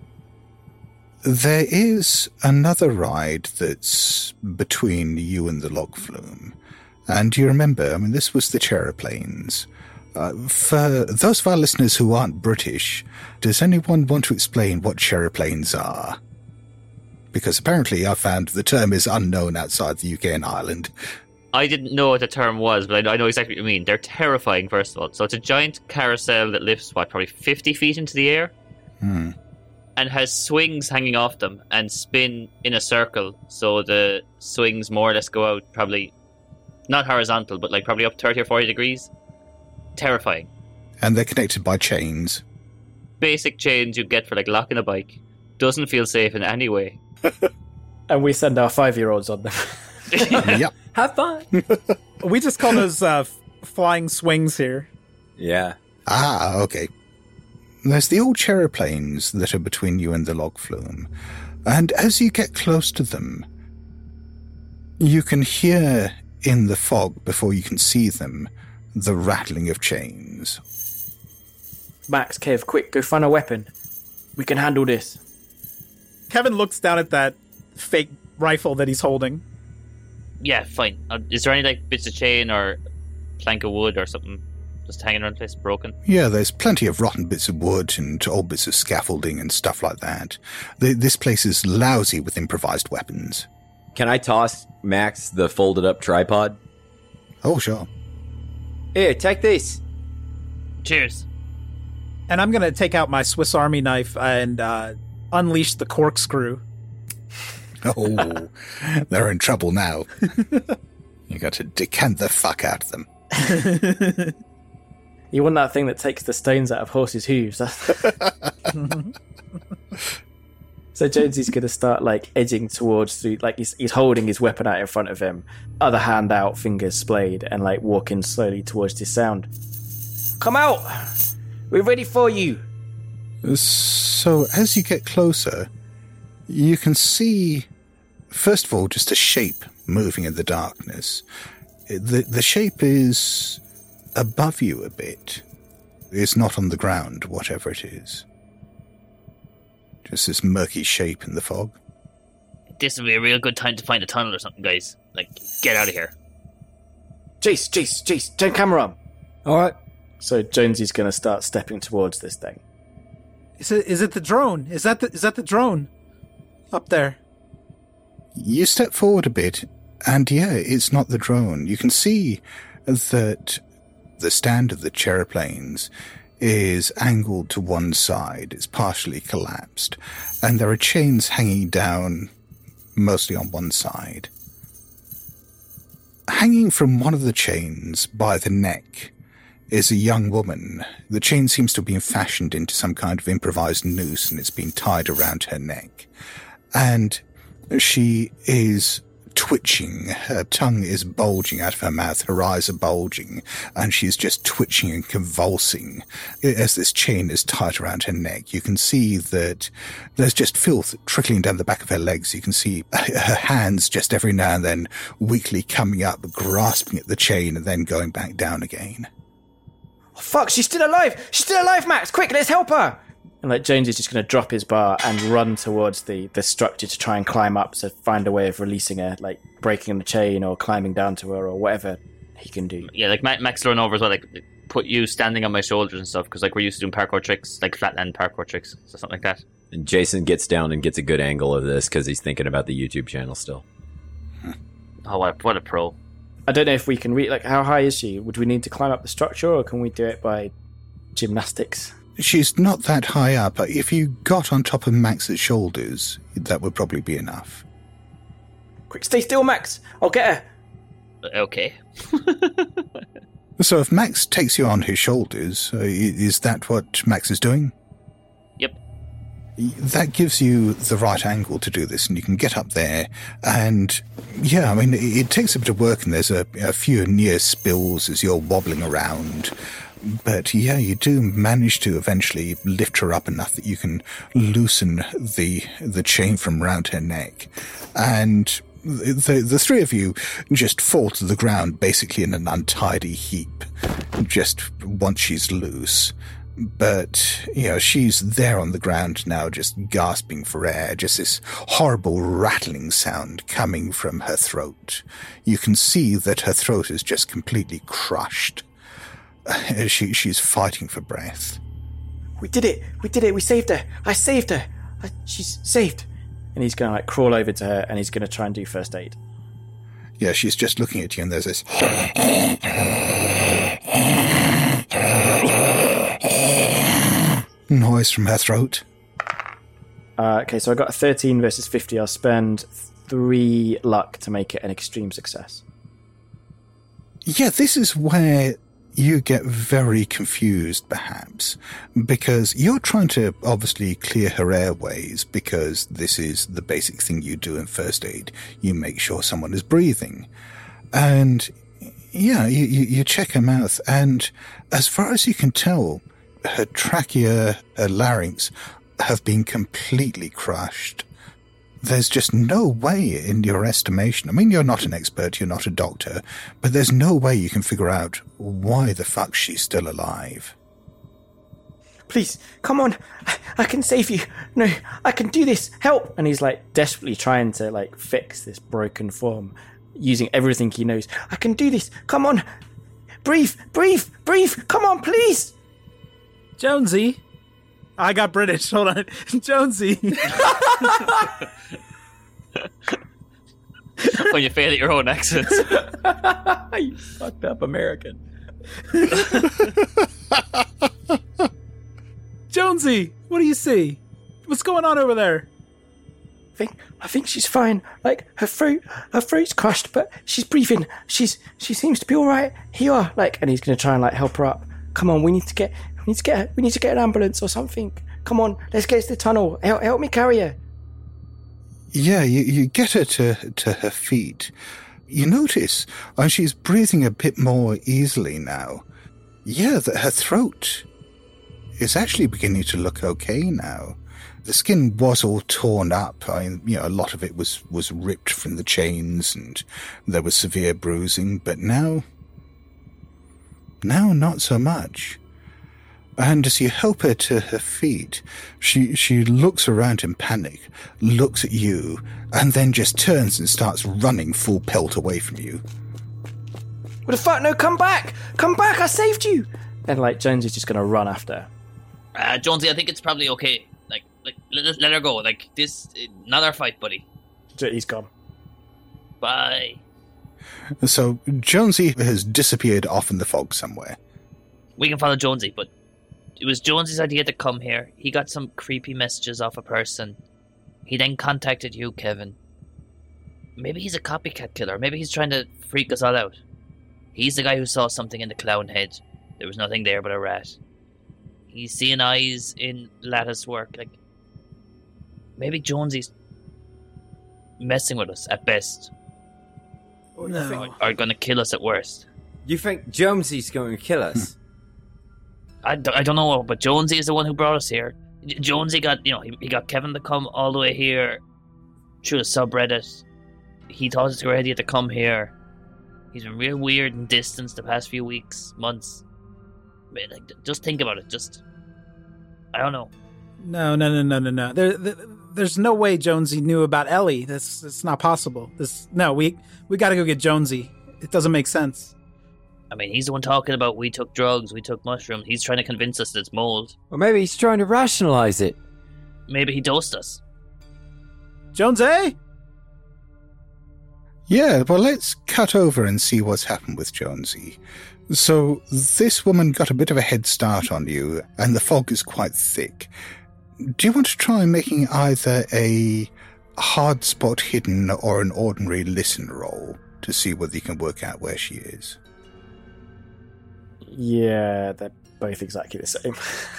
there is another ride that's between you and the log flume. And you remember, I mean, this was the Cheroplanes. Uh, for those of our listeners who aren't British, does anyone want to explain what Cheroplanes are? Because apparently I found the term is unknown outside the U K and Ireland. I didn't know what the term was, but I know exactly what you mean. They're terrifying, first of all. So it's a giant carousel that lifts, what, probably fifty feet into the air? Hmm. And has swings hanging off them and spin in a circle. So the swings more or less go out probably, not horizontal, but like probably up thirty or forty degrees. Terrifying. And they're connected by chains. Basic chains you get for like locking a bike. Doesn't feel safe in any way. And we send our five-year-olds on them. Yep. Have fun. We just call those uh, f- flying swings here. Yeah. Ah, okay. There's the old Cheroplanes that are between you and the log flume. And as you get close to them, you can hear in the fog, before you can see them, the rattling of chains. Max, Kev, quick, go find a weapon. We can handle this. Kevin looks down at that fake rifle that he's holding. Yeah, fine. Uh, is there any like bits of chain or plank of wood or something just hanging around the place broken? Yeah, there's plenty of rotten bits of wood and old bits of scaffolding and stuff like that. The, this place is lousy with improvised weapons. Can I toss Max the folded up tripod? Oh, sure. Here, take this. Cheers. And I'm going to take out my Swiss Army knife and uh, unleash the corkscrew. Oh, they're in trouble now. You got to decant the fuck out of them. You want that thing that takes the stones out of horses' hooves. So Jonesy's going to start, like, edging towards, through, like, he's, he's holding his weapon out in front of him, other hand out, fingers splayed, and, like, walking slowly towards this sound. Come out! We're ready for you! So, as you get closer, you can see, first of all, just a shape moving in the darkness. The, the shape is above you a bit. It's not on the ground, whatever it is. Just this murky shape in the fog. This would be a real good time to find a tunnel or something, guys. Like, get out of here. Jace, Jace, Jace, turn camera on. Alright. So Jonesy's going to start stepping towards this thing. Is it, is it the drone? Is that the, is that the drone? Up there. You step forward a bit, and yeah, it's not the drone. You can see that the stand of the Cheroplanes is angled to one side. It's partially collapsed. And there are chains hanging down mostly on one side. Hanging from one of the chains by the neck is a young woman. The chain seems to have been fashioned into some kind of improvised noose, and it's been tied around her neck. And she is twitching. Her tongue is bulging out of her mouth. Her eyes are bulging, and she's just twitching and convulsing as this chain is tied around her neck. You can see that there's just filth trickling down the back of her legs. You can see her hands just every now and then weakly coming up, grasping at the chain, and then going back down again. Oh, fuck, she's still alive! She's still alive, Max! Quick, let's help her! And, like, Jones is just going to drop his bar and run towards the, the structure to try and climb up, to find a way of releasing her, like breaking the chain or climbing down to her or whatever he can do. Yeah, like Max run over as well, like put you standing on my shoulders and stuff, because like we're used to doing parkour tricks, like flatland parkour tricks, so something like that. And Jason gets down and gets a good angle of this because he's thinking about the YouTube channel still. Oh, what a, what a pro. I don't know if we can reach, like, how high is she? Would we need to climb up the structure, or can we do it by gymnastics? She's not that high up. If you got on top of Max's shoulders, that would probably be enough. Quick, stay still, Max. I'll get her. Okay. So if Max takes you on his shoulders, uh, is that what Max is doing? Yep. That gives you the right angle to do this, and you can get up there. And, yeah, I mean, it, it takes a bit of work, and there's a, a few near spills as you're wobbling around. But, yeah, you do manage to eventually lift her up enough that you can loosen the the chain from around her neck. And the, the three of you just fall to the ground, basically in an untidy heap, just once she's loose. But, you know, she's there on the ground now, just gasping for air, just this horrible rattling sound coming from her throat. You can see that her throat is just completely crushed. She she's fighting for breath. We did it! We did it! We saved her! I saved her! I, she's saved! And he's going to, like, crawl over to her, and he's going to try and do first aid. Yeah, she's just looking at you, and there's this noise from her throat. Uh, okay, so I got a thirteen versus fifty. I'll spend three luck to make it an extreme success. Yeah, this is where you get very confused, perhaps, because you're trying to obviously clear her airways, because this is the basic thing you do in first aid. You make sure someone is breathing. And, yeah, you, you, you check her mouth, and as far as you can tell, her trachea, her larynx have been completely crushed. There's just no way in your estimation. I mean, you're not an expert, you're not a doctor, but there's no way you can figure out why the fuck she's still alive. Please, come on. I, I can save you. No, I can do this. Help. And he's, like, desperately trying to, like, fix this broken form, using everything he knows. I can do this. Come on. Breathe, breathe, breathe. Come on, please. Jonesy. I got British. Hold on. Jonesy. when you fail at your own accents. You fucked up American. Jonesy, what do you see? What's going on over there? I think I think she's fine. Like her throat, her throat's crushed, but she's breathing. She's she seems to be all right. Here you are. Like, and he's gonna try and like help her up. Come on, we need to get we need to get we need to get an ambulance or something. Come on, let's get to the tunnel. Help, help me carry her. Yeah, you, you get her to, to her feet. You notice uh, she's breathing a bit more easily now. Yeah, that her throat is actually beginning to look okay now. The skin was all torn up. I, you know, a lot of it was, was ripped from the chains, and there was severe bruising. But now, now not so much. And as you help her to her feet, she she looks around in panic, looks at you, and then just turns and starts running full pelt away from you. What the fuck? No, come back! Come back! I saved you! And like Jonesy's just gonna run after her. Uh, Jonesy, I think it's probably okay. Like, like let, let her go. Like, this, not our fight, buddy. He's gone. Bye. So Jonesy has disappeared off in the fog somewhere. We can follow Jonesy, but it was Jonesy's idea to come here. He got some creepy messages off a person. He then contacted you, Kevin. Maybe he's a copycat killer. Maybe he's trying to freak us all out. He's the guy who saw something in the clown head. There was nothing there but a rat. He's seeing eyes in Lattice work. Like, maybe Jonesy's messing with us at best. No. Or going to kill us at worst. You think Jonesy's going to kill us? I, d- I don't know, but Jonesy is the one who brought us here. J- Jonesy got, you know, he, he got Kevin to come all the way here through the subreddit. He thought it's a good idea to come here. He's been real weird and distant the past few weeks, months. Man, like, just think about it. Just, I don't know. No, no, no, no, no, no. There, there, there's no way Jonesy knew about Ellie. That's, that's not possible. This, no, we, we got to go get Jonesy. It doesn't make sense. I mean, he's the one talking about we took drugs, we took mushrooms. He's trying to convince us that it's mold. Or maybe he's trying to rationalize it. Maybe he dosed us. Jonesy? Yeah, well, let's cut over and see what's happened with Jonesy. So, this woman got a bit of a head start on you, and the fog is quite thick. Do you want to try making either a hard spot hidden or an ordinary listen roll to see whether you can work out where she is? Yeah, they're both exactly the same.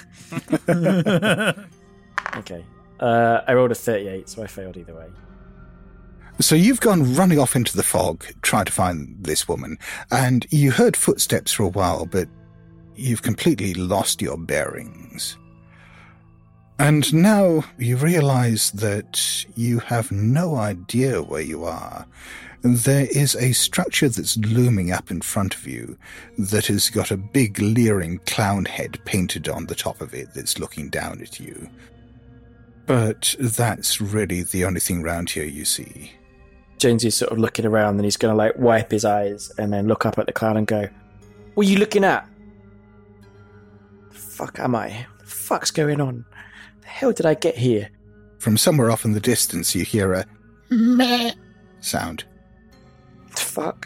Okay. Uh, I rolled a thirty-eight, so I failed either way. So you've gone running off into the fog, trying to find this woman, and you heard footsteps for a while, but you've completely lost your bearings. And now you realize that you have no idea where you are. There is a structure that's looming up in front of you that has got a big leering clown head painted on the top of it that's looking down at you. But that's really the only thing around here you see. Jonesy's sort of looking around, and he's going to like wipe his eyes and then look up at the clown and go, "What are you looking at? The fuck am I? What the fuck's going on? The hell did I get here?" From somewhere off in the distance, you hear a meh sound. Fuck.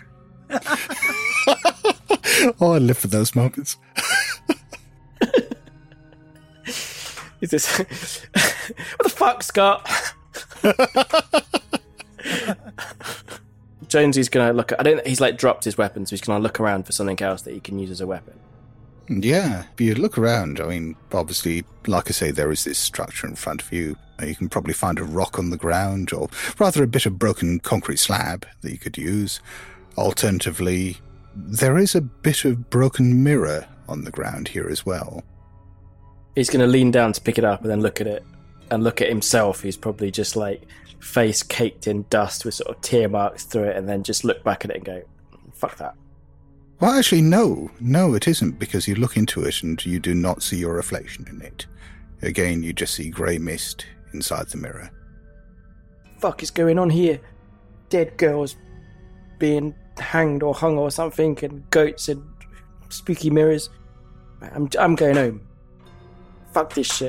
Oh, I live for those moments. Is this... What the fuck, Scott? Jonesy's gonna look at... I don't. He's like dropped his weapon, so he's gonna look around for something else that he can use as a weapon. Yeah, if you look around, I mean, obviously, like I say, there is this structure in front of you. You can probably find a rock on the ground, or rather a bit of broken concrete slab that you could use. Alternatively, there is a bit of broken mirror on the ground here as well. He's going to lean down to pick it up and then look at it, and look at himself. He's probably just like face caked in dust with sort of tear marks through it, and then just look back at it and go, "Fuck that." Well, actually, no. No, it isn't, because you look into it and you do not see your reflection in it. Again, you just see grey mist inside the mirror. Fuck is going on here? Dead girls being hanged or hung or something, and goats and spooky mirrors. I'm I'm going home. Fuck this shit.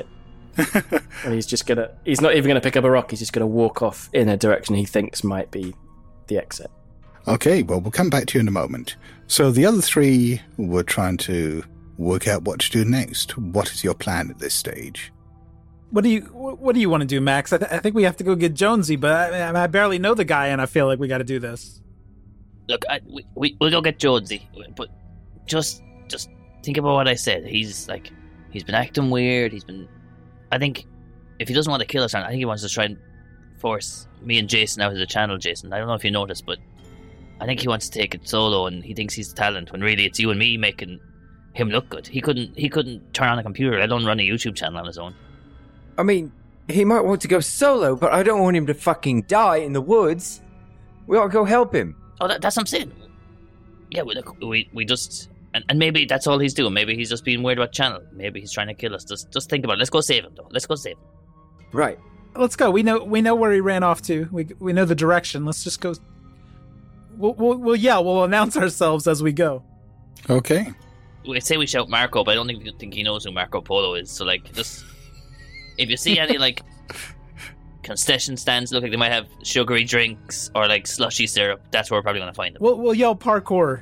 And he's just gonna... He's not even gonna pick up a rock, he's just gonna walk off in a direction he thinks might be the exit. Okay, well, we'll come back to you in a moment. So the other three were trying to work out what to do next. What is your plan at this stage? What do you What do you want to do, Max? I, th- I think we have to go get Jonesy, but I, I barely know the guy, and I feel like we got to do this. Look, I, we, we we'll go get Jonesy, but just just think about what I said. He's like, he's been acting weird. He's been, I think, if he doesn't want to kill us, I think he wants to try and force me and Jason out of the channel. Jason, I don't know if you noticed, but I think he wants to take it solo, and he thinks he's the talent when really it's you and me making him look good. He couldn't he couldn't turn on a computer, let alone run a YouTube channel on his own. I mean, he might want to go solo, but I don't want him to fucking die in the woods. We ought to go help him. Oh, that, that's what I'm saying. Yeah, we look, we we just and, and maybe that's all he's doing. Maybe he's just being weird about channel. Maybe he's trying to kill us. Just just think about it. Let's go save him, though. Let's go save him. Right. Let's go. We know we know where he ran off to. We we know the direction. Let's just go. We'll, we'll, we'll yeah, we'll announce ourselves as we go. Okay. We say we shout Marco, but I don't think think he knows who Marco Polo is. So like, just if you see any like concession stands look like they might have sugary drinks or like slushy syrup, that's where we're probably going to find them. We'll we'll yell parkour.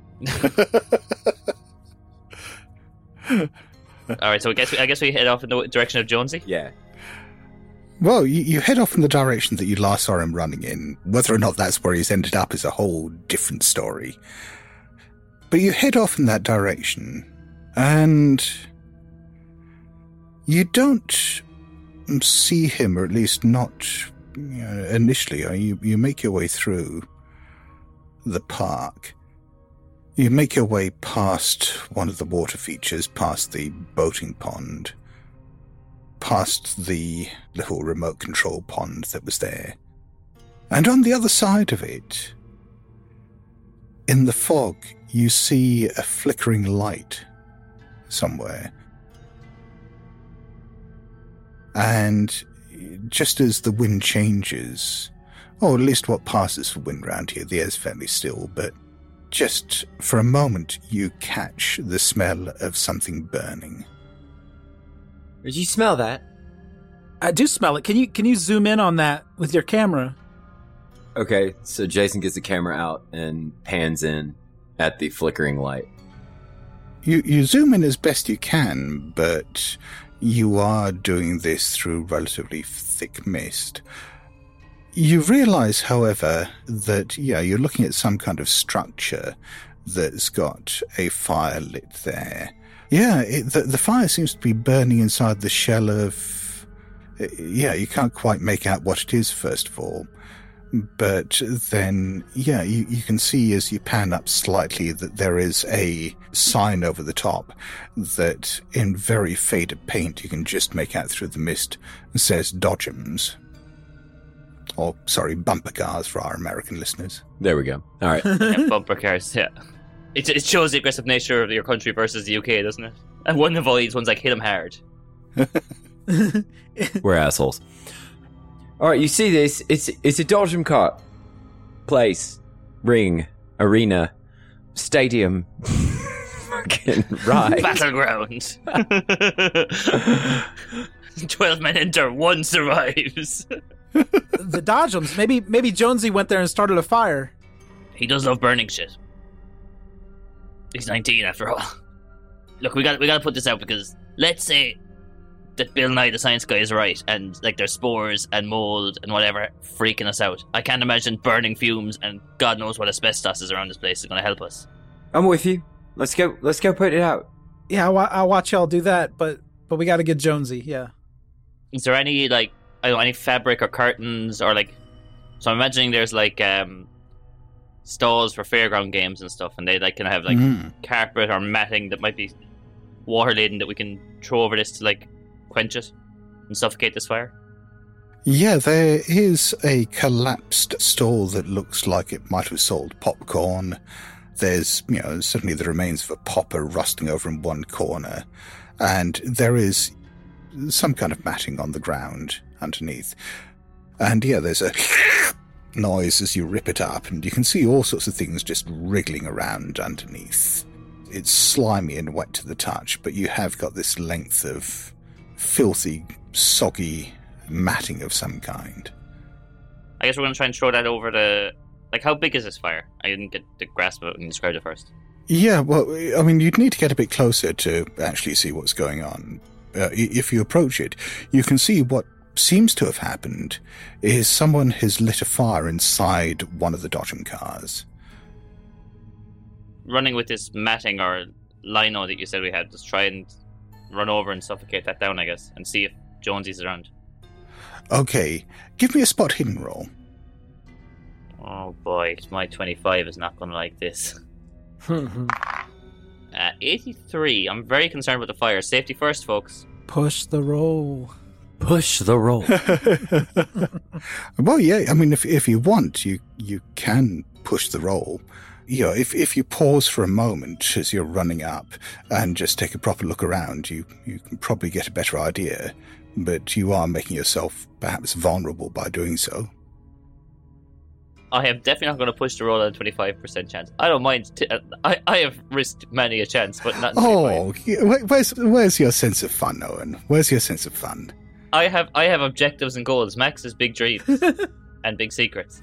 All right, so I guess we, I guess we head off in the direction of Jonesy. Yeah. Well, you, you head off in the direction that you last saw him running in. Whether or not that's where he's ended up is a whole different story. But you head off in that direction, and you don't see him, or at least not you know, initially. You, you make your way through the park. You make your way past one of the water features, past the boating pond, past the little remote control pond that was there. And on the other side of it, in the fog, you see a flickering light somewhere. And just as the wind changes, or at least what passes for wind round here, the air's fairly still, but just for a moment you catch the smell of something burning. Did you smell that? I do smell it. Can you can you zoom in on that with your camera? Okay, so Jason gets the camera out and pans in at the flickering light. You you zoom in as best you can, but you are doing this through relatively thick mist. You realize, however, that, yeah, you're looking at some kind of structure that's got a fire lit there. Yeah, it, the, the fire seems to be burning inside the shell of... Yeah, you can't quite make out what it is, first of all. But then, yeah, you, you can see as you pan up slightly that there is a sign over the top that, in very faded paint, you can just make out through the mist, says Dodgems. Or, sorry, bumper cars for our American listeners. There we go. All right. Yeah, bumper cars, yeah. It, it shows the aggressive nature of your country versus the U K, doesn't it? And one avoids one's like, hit him hard. We're assholes. All right, you see this? It's it's a Dodgem cart. Place, ring, arena, stadium, fucking ride. Battleground. Twelve men enter, one survives. The Dodgems. Maybe maybe Jonesy went there and started a fire. He does love burning shit. He's nineteen after all. Look, we got we got to put this out because let's say that Bill Nye the Science Guy is right, and like there's spores and mold and whatever freaking us out. I can't imagine burning fumes and God knows what asbestos is around this place is going to help us. I'm with you. Let's go. Let's go put it out. Yeah, I'll, I'll watch y'all do that, but but we got to get Jonesy. Yeah. Is there any like I don't know, any fabric or curtains or like? So I'm imagining there's like um stalls for fairground games and stuff, and they like kind of have like Mm. carpet or matting that might be water laden that we can throw over this to like quench it and suffocate this fire. Yeah, there is a collapsed stall that looks like it might have sold popcorn. There's, you know, certainly the remains of a popper rusting over in one corner. And there is some kind of matting on the ground underneath. And yeah, there's a noise as you rip it up, and you can see all sorts of things just wriggling around underneath. It's slimy and wet to the touch, but you have got this length of filthy, soggy matting of some kind. I guess we're going to try and throw that over the Like, how big is this fire? I didn't get the grasp of it when you described it first. Yeah, well, I mean, you'd need to get a bit closer to actually see what's going on. Uh, if you approach it, you can see what seems to have happened is someone has lit a fire inside one of the Dodgem cars. Running with this matting or lino that you said we had, just try and run over and suffocate that down, I guess, and see if Jonesy's around. Okay, give me a spot hidden roll. Oh boy, my twenty-five is not going to like this. uh, eighty-three. I'm very concerned with the fire. Safety first, folks. Push the roll. Push the roll. Well, yeah, I mean, if if you want, you you can push the roll. You know, if if you pause for a moment as you're running up and just take a proper look around, you, you can probably get a better idea. But you are making yourself perhaps vulnerable by doing so. I am definitely not going to push the roll at a twenty-five percent chance. I don't mind. T- I, I have risked many a chance, but not Oh, where's where's your sense of fun, Owen? Where's your sense of fun? I have I have objectives and goals. Max has big dreams and big secrets.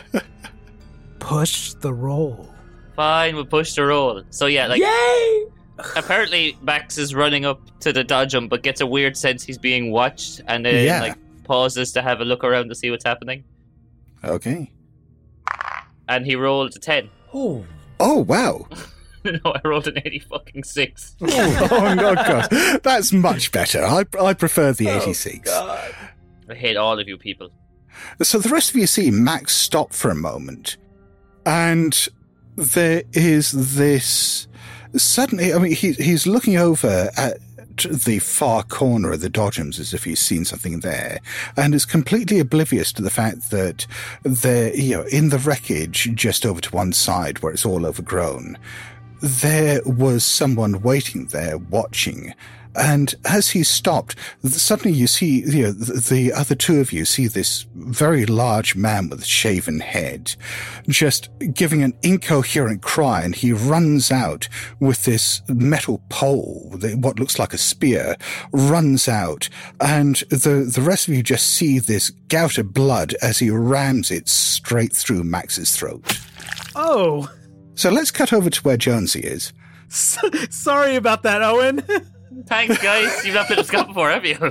Push the roll. Fine, we'll push the roll. So yeah, like Yay! Apparently Max is running up to the Dodgem, but gets a weird sense he's being watched, and then Yeah. like pauses to have a look around to see what's happening. Okay. And he rolled a ten. Oh, Oh, wow. No, I rolled an eighty fucking six. Oh, no, God. That's much better. I, I prefer the eighty-six. I hate all of you people. So the rest of you see Max stop for a moment, and there is this... Suddenly, I mean, he, he's looking over at the far corner of the Dodgems as if he's seen something there, and is completely oblivious to the fact that there, you know, in the wreckage just over to one side where it's all overgrown, there was someone waiting there watching. And as he stopped, suddenly you see, you know, the, the other two of you see this very large man with a shaven head just giving an incoherent cry, and he runs out with this metal pole, what looks like a spear, runs out, and the, the rest of you just see this gout of blood as he rams it straight through Max's throat. Oh. So let's cut over to where Jonesy is. Sorry about that, Owen. Thanks, guys. You've not played a Scott before, have you?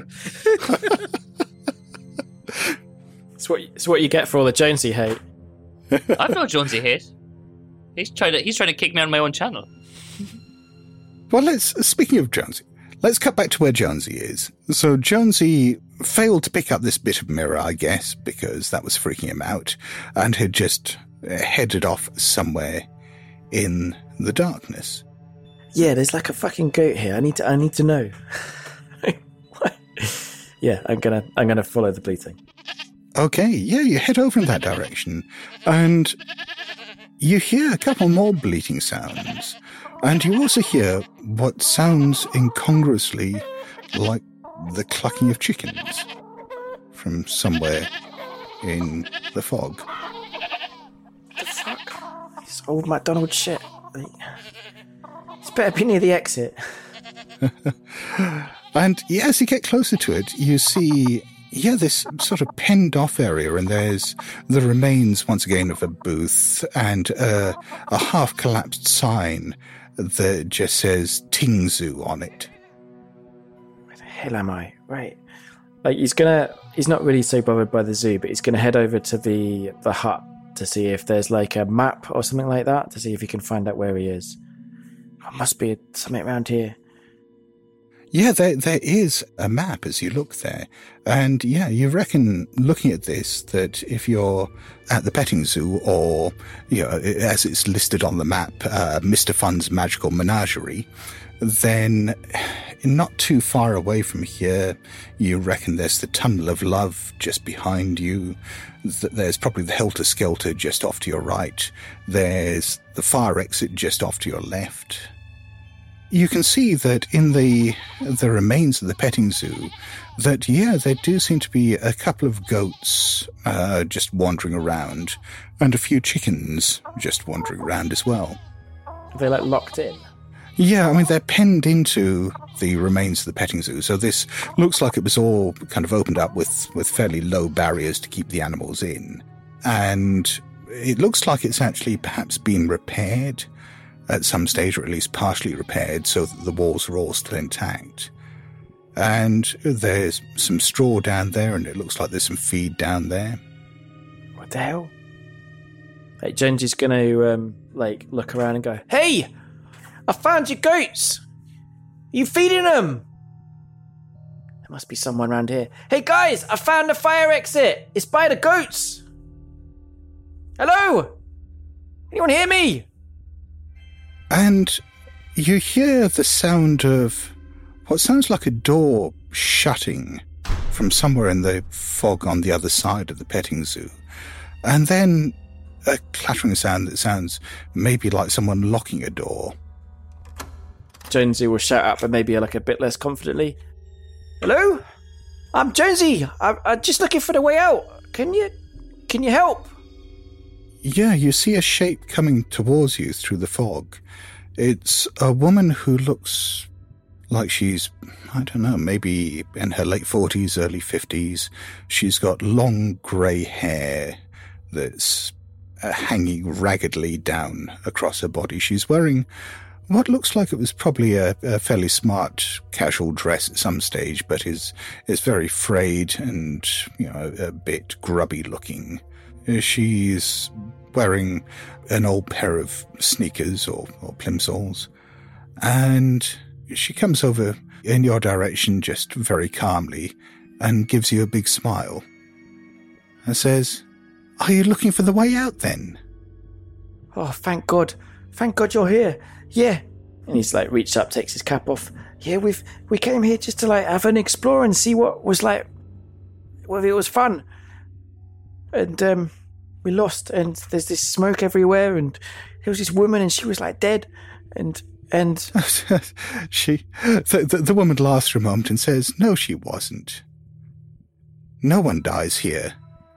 It's what it's what you get for all the Jonesy hate. I've no Jonesy hate. He's trying to he's trying to kick me on my own channel. Well, let's, speaking of Jonesy, let's cut back to where Jonesy is. So Jonesy failed to pick up this bit of mirror, I guess, because that was freaking him out, and had just headed off somewhere in the darkness. Yeah, there's like a fucking goat here. I need to I need to know. Yeah, I'm gonna I'm gonna follow the bleating. Okay, yeah, you head over in that direction, and you hear a couple more bleating sounds, and you also hear what sounds incongruously like the clucking of chickens from somewhere in the fog. The fuck? This old McDonald shit. Like, it's better be near the exit. And yeah, as you get closer to it, you see, yeah, this sort of penned off area, and there's the remains, once again, of a booth and uh, a half-collapsed sign that just says Ting Zoo on it. Where the hell am I? Right. Like, he's gonna, he's not really so bothered by the zoo, but he's gonna head over to the, the hut to see if there's like a map or something like that, to see if he can find out where he is. There must be something around here. Yeah, there there is a map as you look there. And yeah, you reckon, looking at this, that if you're at the petting zoo, or, you know, as it's listed on the map, uh, Mister Fun's Magical Menagerie, then not too far away from here, you reckon there's the Tunnel of Love just behind you. There's probably the Helter Skelter just off to your right. There's the fire exit just off to your left. You can see that in the the remains of the petting zoo, that, yeah, there do seem to be a couple of goats uh, just wandering around, and a few chickens just wandering around as well. Are they, like, locked in? Yeah, I mean, they're penned into the remains of the petting zoo, so this looks like it was all kind of opened up with, with fairly low barriers to keep the animals in. And it looks like it's actually perhaps been repaired at some stage, or at least partially repaired, so that the walls are all still intact. And there's some straw down there, and it looks like there's some feed down there. What the hell? Like, Jonesy's going to, um, like, look around and go, "Hey! I found your goats! Are you feeding them?" There must be someone around here. "Hey, guys! I found the fire exit! It's by the goats! Hello? Anyone hear me?" And you hear the sound of what sounds like a door shutting from somewhere in the fog on the other side of the petting zoo. And then a clattering sound that sounds maybe like someone locking a door. Jonesy will shout out, but maybe like a bit less confidently. "Hello? I'm Jonesy. I'm, I'm just looking for the way out. Can you, can you help?" Yeah, you see a shape coming towards you through the fog. It's a woman who looks like she's, I don't know, maybe in her late forties, early fifties. She's got long grey hair that's uh, hanging raggedly down across her body. She's wearing what looks like it was probably a, a fairly smart casual dress at some stage, but is is very frayed and, you know, a bit grubby looking. She's wearing an old pair of sneakers or, or plimsolls, and she comes over in your direction just very calmly and gives you a big smile and says, "Are you looking for the way out then?" "Oh, thank God. Thank God you're here. Yeah." And he's like reached up, takes his cap off. "Yeah, we've we came here just to like have an explore and see what was like, whether it was fun. And um, we lost, and there's this smoke everywhere, and there was this woman, and she was like dead, and and she the, the the woman laughs for a moment and says, "No, she wasn't. No one dies here."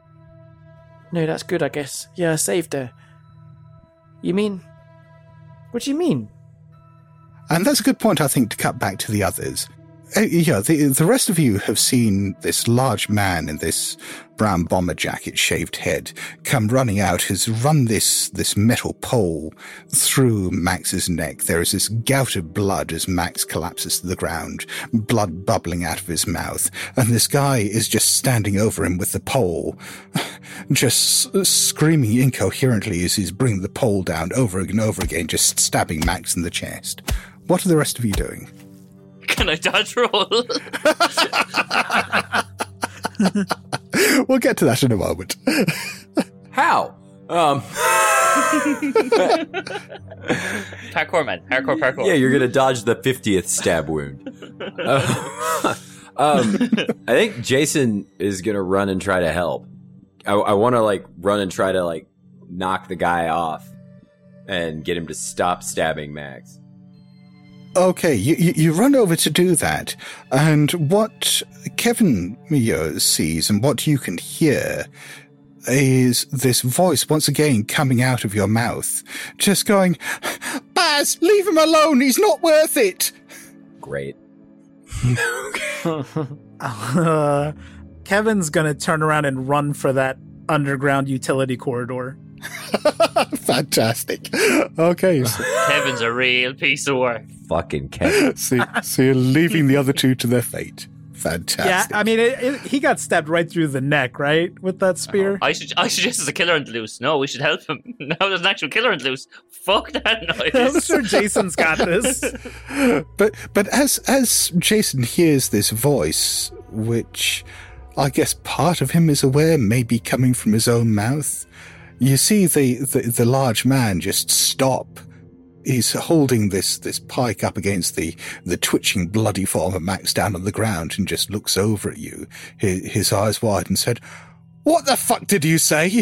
"No, that's good, I guess. Yeah, I saved her." "You mean? What do you mean?" And that's a good point, I think, to cut back to the others. Uh, yeah, the, the rest of you have seen this large man in this brown bomber jacket, shaved head, come running out, has run this, this metal pole through Max's neck. There is this gout of blood as Max collapses to the ground, blood bubbling out of his mouth, and this guy is just standing over him with the pole, just screaming incoherently as he's bringing the pole down over and over again, just stabbing Max in the chest. What are the rest of you doing? Can I dodge roll? We'll get to that in a moment. How? Um. Parkour, man. Hardcore parkour. Yeah, you're going to dodge the fiftieth stab wound. Uh, um, I think Jason is going to run and try to help. I, I want to, like, run and try to, like, knock the guy off and get him to stop stabbing Max. Okay, you, you, you run over to do that, and what Kevin Mio sees and what you can hear is this voice once again coming out of your mouth, just going, "Baz, leave him alone, he's not worth it." Great. uh, Kevin's gonna turn around and run for that underground utility corridor. Fantastic. Okay. So, Kevin's a real piece of work. Fucking Kevin. so, so you're leaving the other two to their fate. Fantastic. Yeah, I mean, it, it, he got stabbed right through the neck, right? With that spear. I should, I suggest there's a killer on the loose. No, we should help him. Now there's an actual killer on the loose. Fuck that noise. I'm sure Jason's got this. But but as as Jason hears this voice, which I guess part of him is aware may be coming from his own mouth, you see the, the, the large man just stop. He's holding this, this pike up against the, the twitching bloody form of Max down on the ground and just looks over at you, his, his eyes wide, and said, "What the fuck did you say?"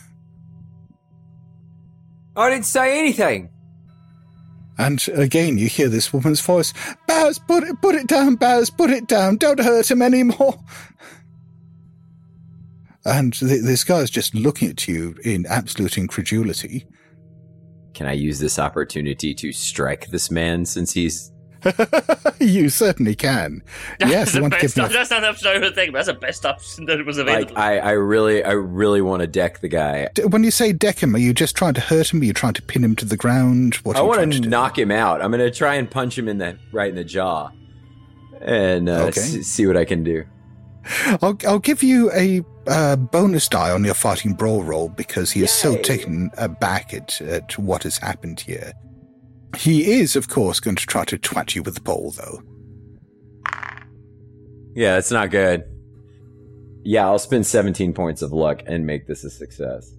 I didn't say anything. And again, you hear this woman's voice, "Baz, put it, put it down, Baz, put it down. Don't hurt him anymore." And th- this guy's just looking at you in absolute incredulity. Can I use this opportunity to strike this man since he's You certainly can. Yes, that's, you want the to best give me op- a that's not the option I would think, but that's the best option that was available. Like, I, I really, I really want to deck the guy. D- When you say deck him, are you just trying to hurt him? Are you trying to pin him to the ground? What are I you want trying to to do? knock him out. I'm going to try and punch him in the right in the jaw, and uh, Okay. s- see what I can do. I'll, I'll give you a uh, bonus die on your fighting brawl roll because he is so taken aback at, at what has happened here. He is, of course, going to try to twat you with the pole, though. Yeah, that's not good. Yeah, I'll spend seventeen points of luck and make this a success.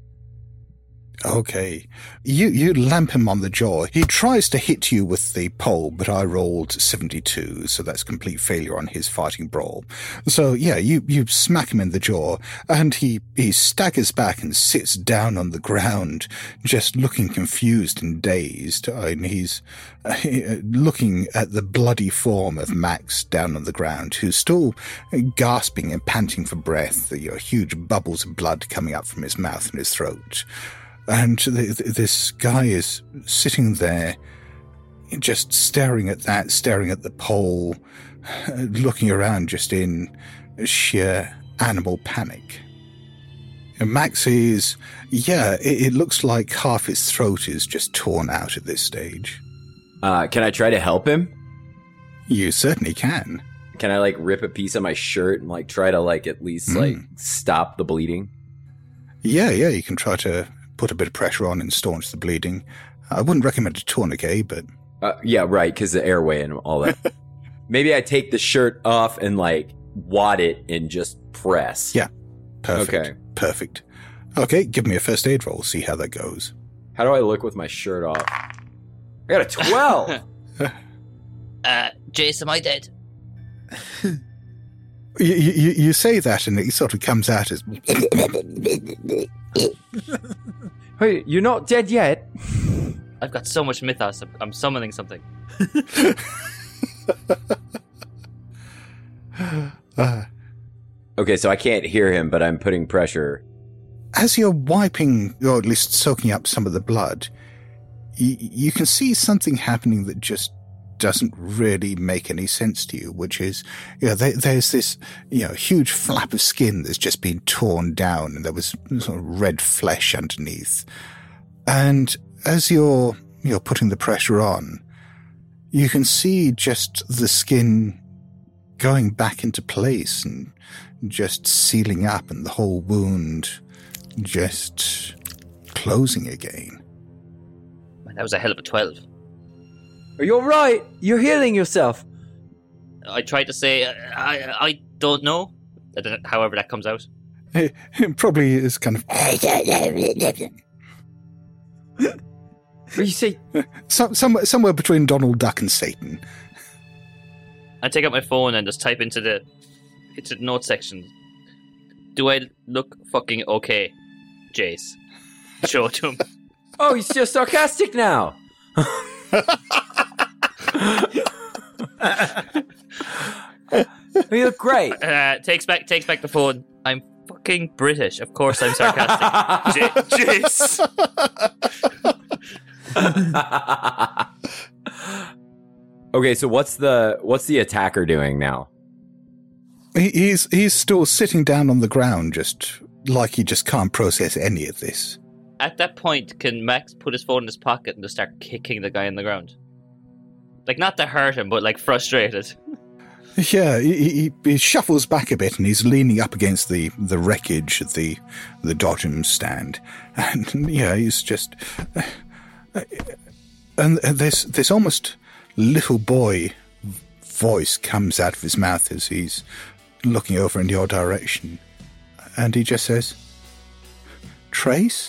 Okay. You you lamp him on the jaw. He tries to hit you with the pole, but I rolled seventy-two, so that's complete failure on his fighting brawl. So, yeah, you, you smack him in the jaw, and he, he staggers back and sits down on the ground, just looking confused and dazed. I mean, he's uh, looking at the bloody form of Max down on the ground, who's still gasping and panting for breath, you know, huge bubbles of blood coming up from his mouth and his throat. And th- th- this guy is sitting there, just staring at that, staring at the pole, looking around just in sheer animal panic. And Max is, yeah, it, it looks like half his throat is just torn out at this stage. Uh, can I try to help him? You certainly can. Can I, like, rip a piece of my shirt and, like, try to, like, at least, Mm. like, stop the bleeding? Yeah, yeah, you can try to put a bit of pressure on and staunch the bleeding. I wouldn't recommend a tourniquet, but... Uh, yeah, right, because the airway and all that. Maybe I take the shirt off and, like, wad it and just press. Yeah, perfect. Okay. Perfect. Okay, give me a first aid roll, see how that goes. How do I look with my shirt off? I got a twelve! uh, Jason, am I dead? You, you, you say that and it sort of comes out as... Hey, you're not dead yet. I've got so much mythos. I'm, I'm summoning something. uh, Okay, so I can't hear him, but I'm putting pressure. As you're wiping, or at least soaking up some of the blood, y- you can see something happening that just doesn't really make any sense to you, which is, you know, there, there's this, you know, huge flap of skin that's just been torn down and there was sort of red flesh underneath. And as you're, you're putting the pressure on, you can see just the skin going back into place and just sealing up and the whole wound just closing again. Man, that was a hell of a twelve. Are you alright? You're healing yourself. I tried to say, uh, I I don't know. I don't know, however that comes out. It, it probably is kind of... What you say? Some, somewhere, somewhere between Donald Duck and Satan. I take out my phone and just type into the into the note section. Do I look fucking okay, Jace? Show it to him. Oh, he's just sarcastic now. You look great. Uh, takes back takes back the phone. I'm fucking British. Of course I'm sarcastic. J- Jace. Okay, so what's the what's the attacker doing now? He, he's he's still sitting down on the ground, just like he just can't process any of this. At that point, can Max put his phone in his pocket and just start kicking the guy in the ground? Like, not to hurt him, but like frustrated. Yeah, he, he, he shuffles back a bit and he's leaning up against the, the wreckage of the the Dodgem stand, and yeah, he's just uh, and this this almost little boy voice comes out of his mouth as he's looking over in your direction, and he just says, "Trace."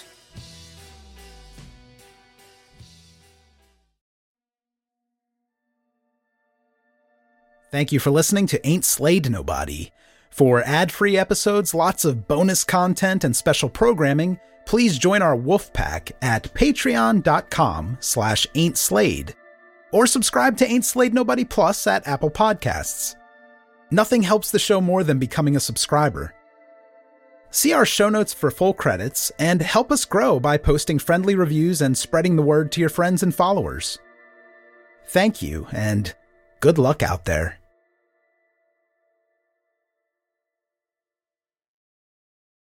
Thank you for listening to Ain't Slayed Nobody. For ad-free episodes, lots of bonus content, and special programming, please join our wolf pack at patreon.com slash ain't slayed, or subscribe to Ain't Slayed Nobody Plus at Apple Podcasts. Nothing helps the show more than becoming a subscriber. See our show notes for full credits, and help us grow by posting friendly reviews and spreading the word to your friends and followers. thank you, and good luck out there.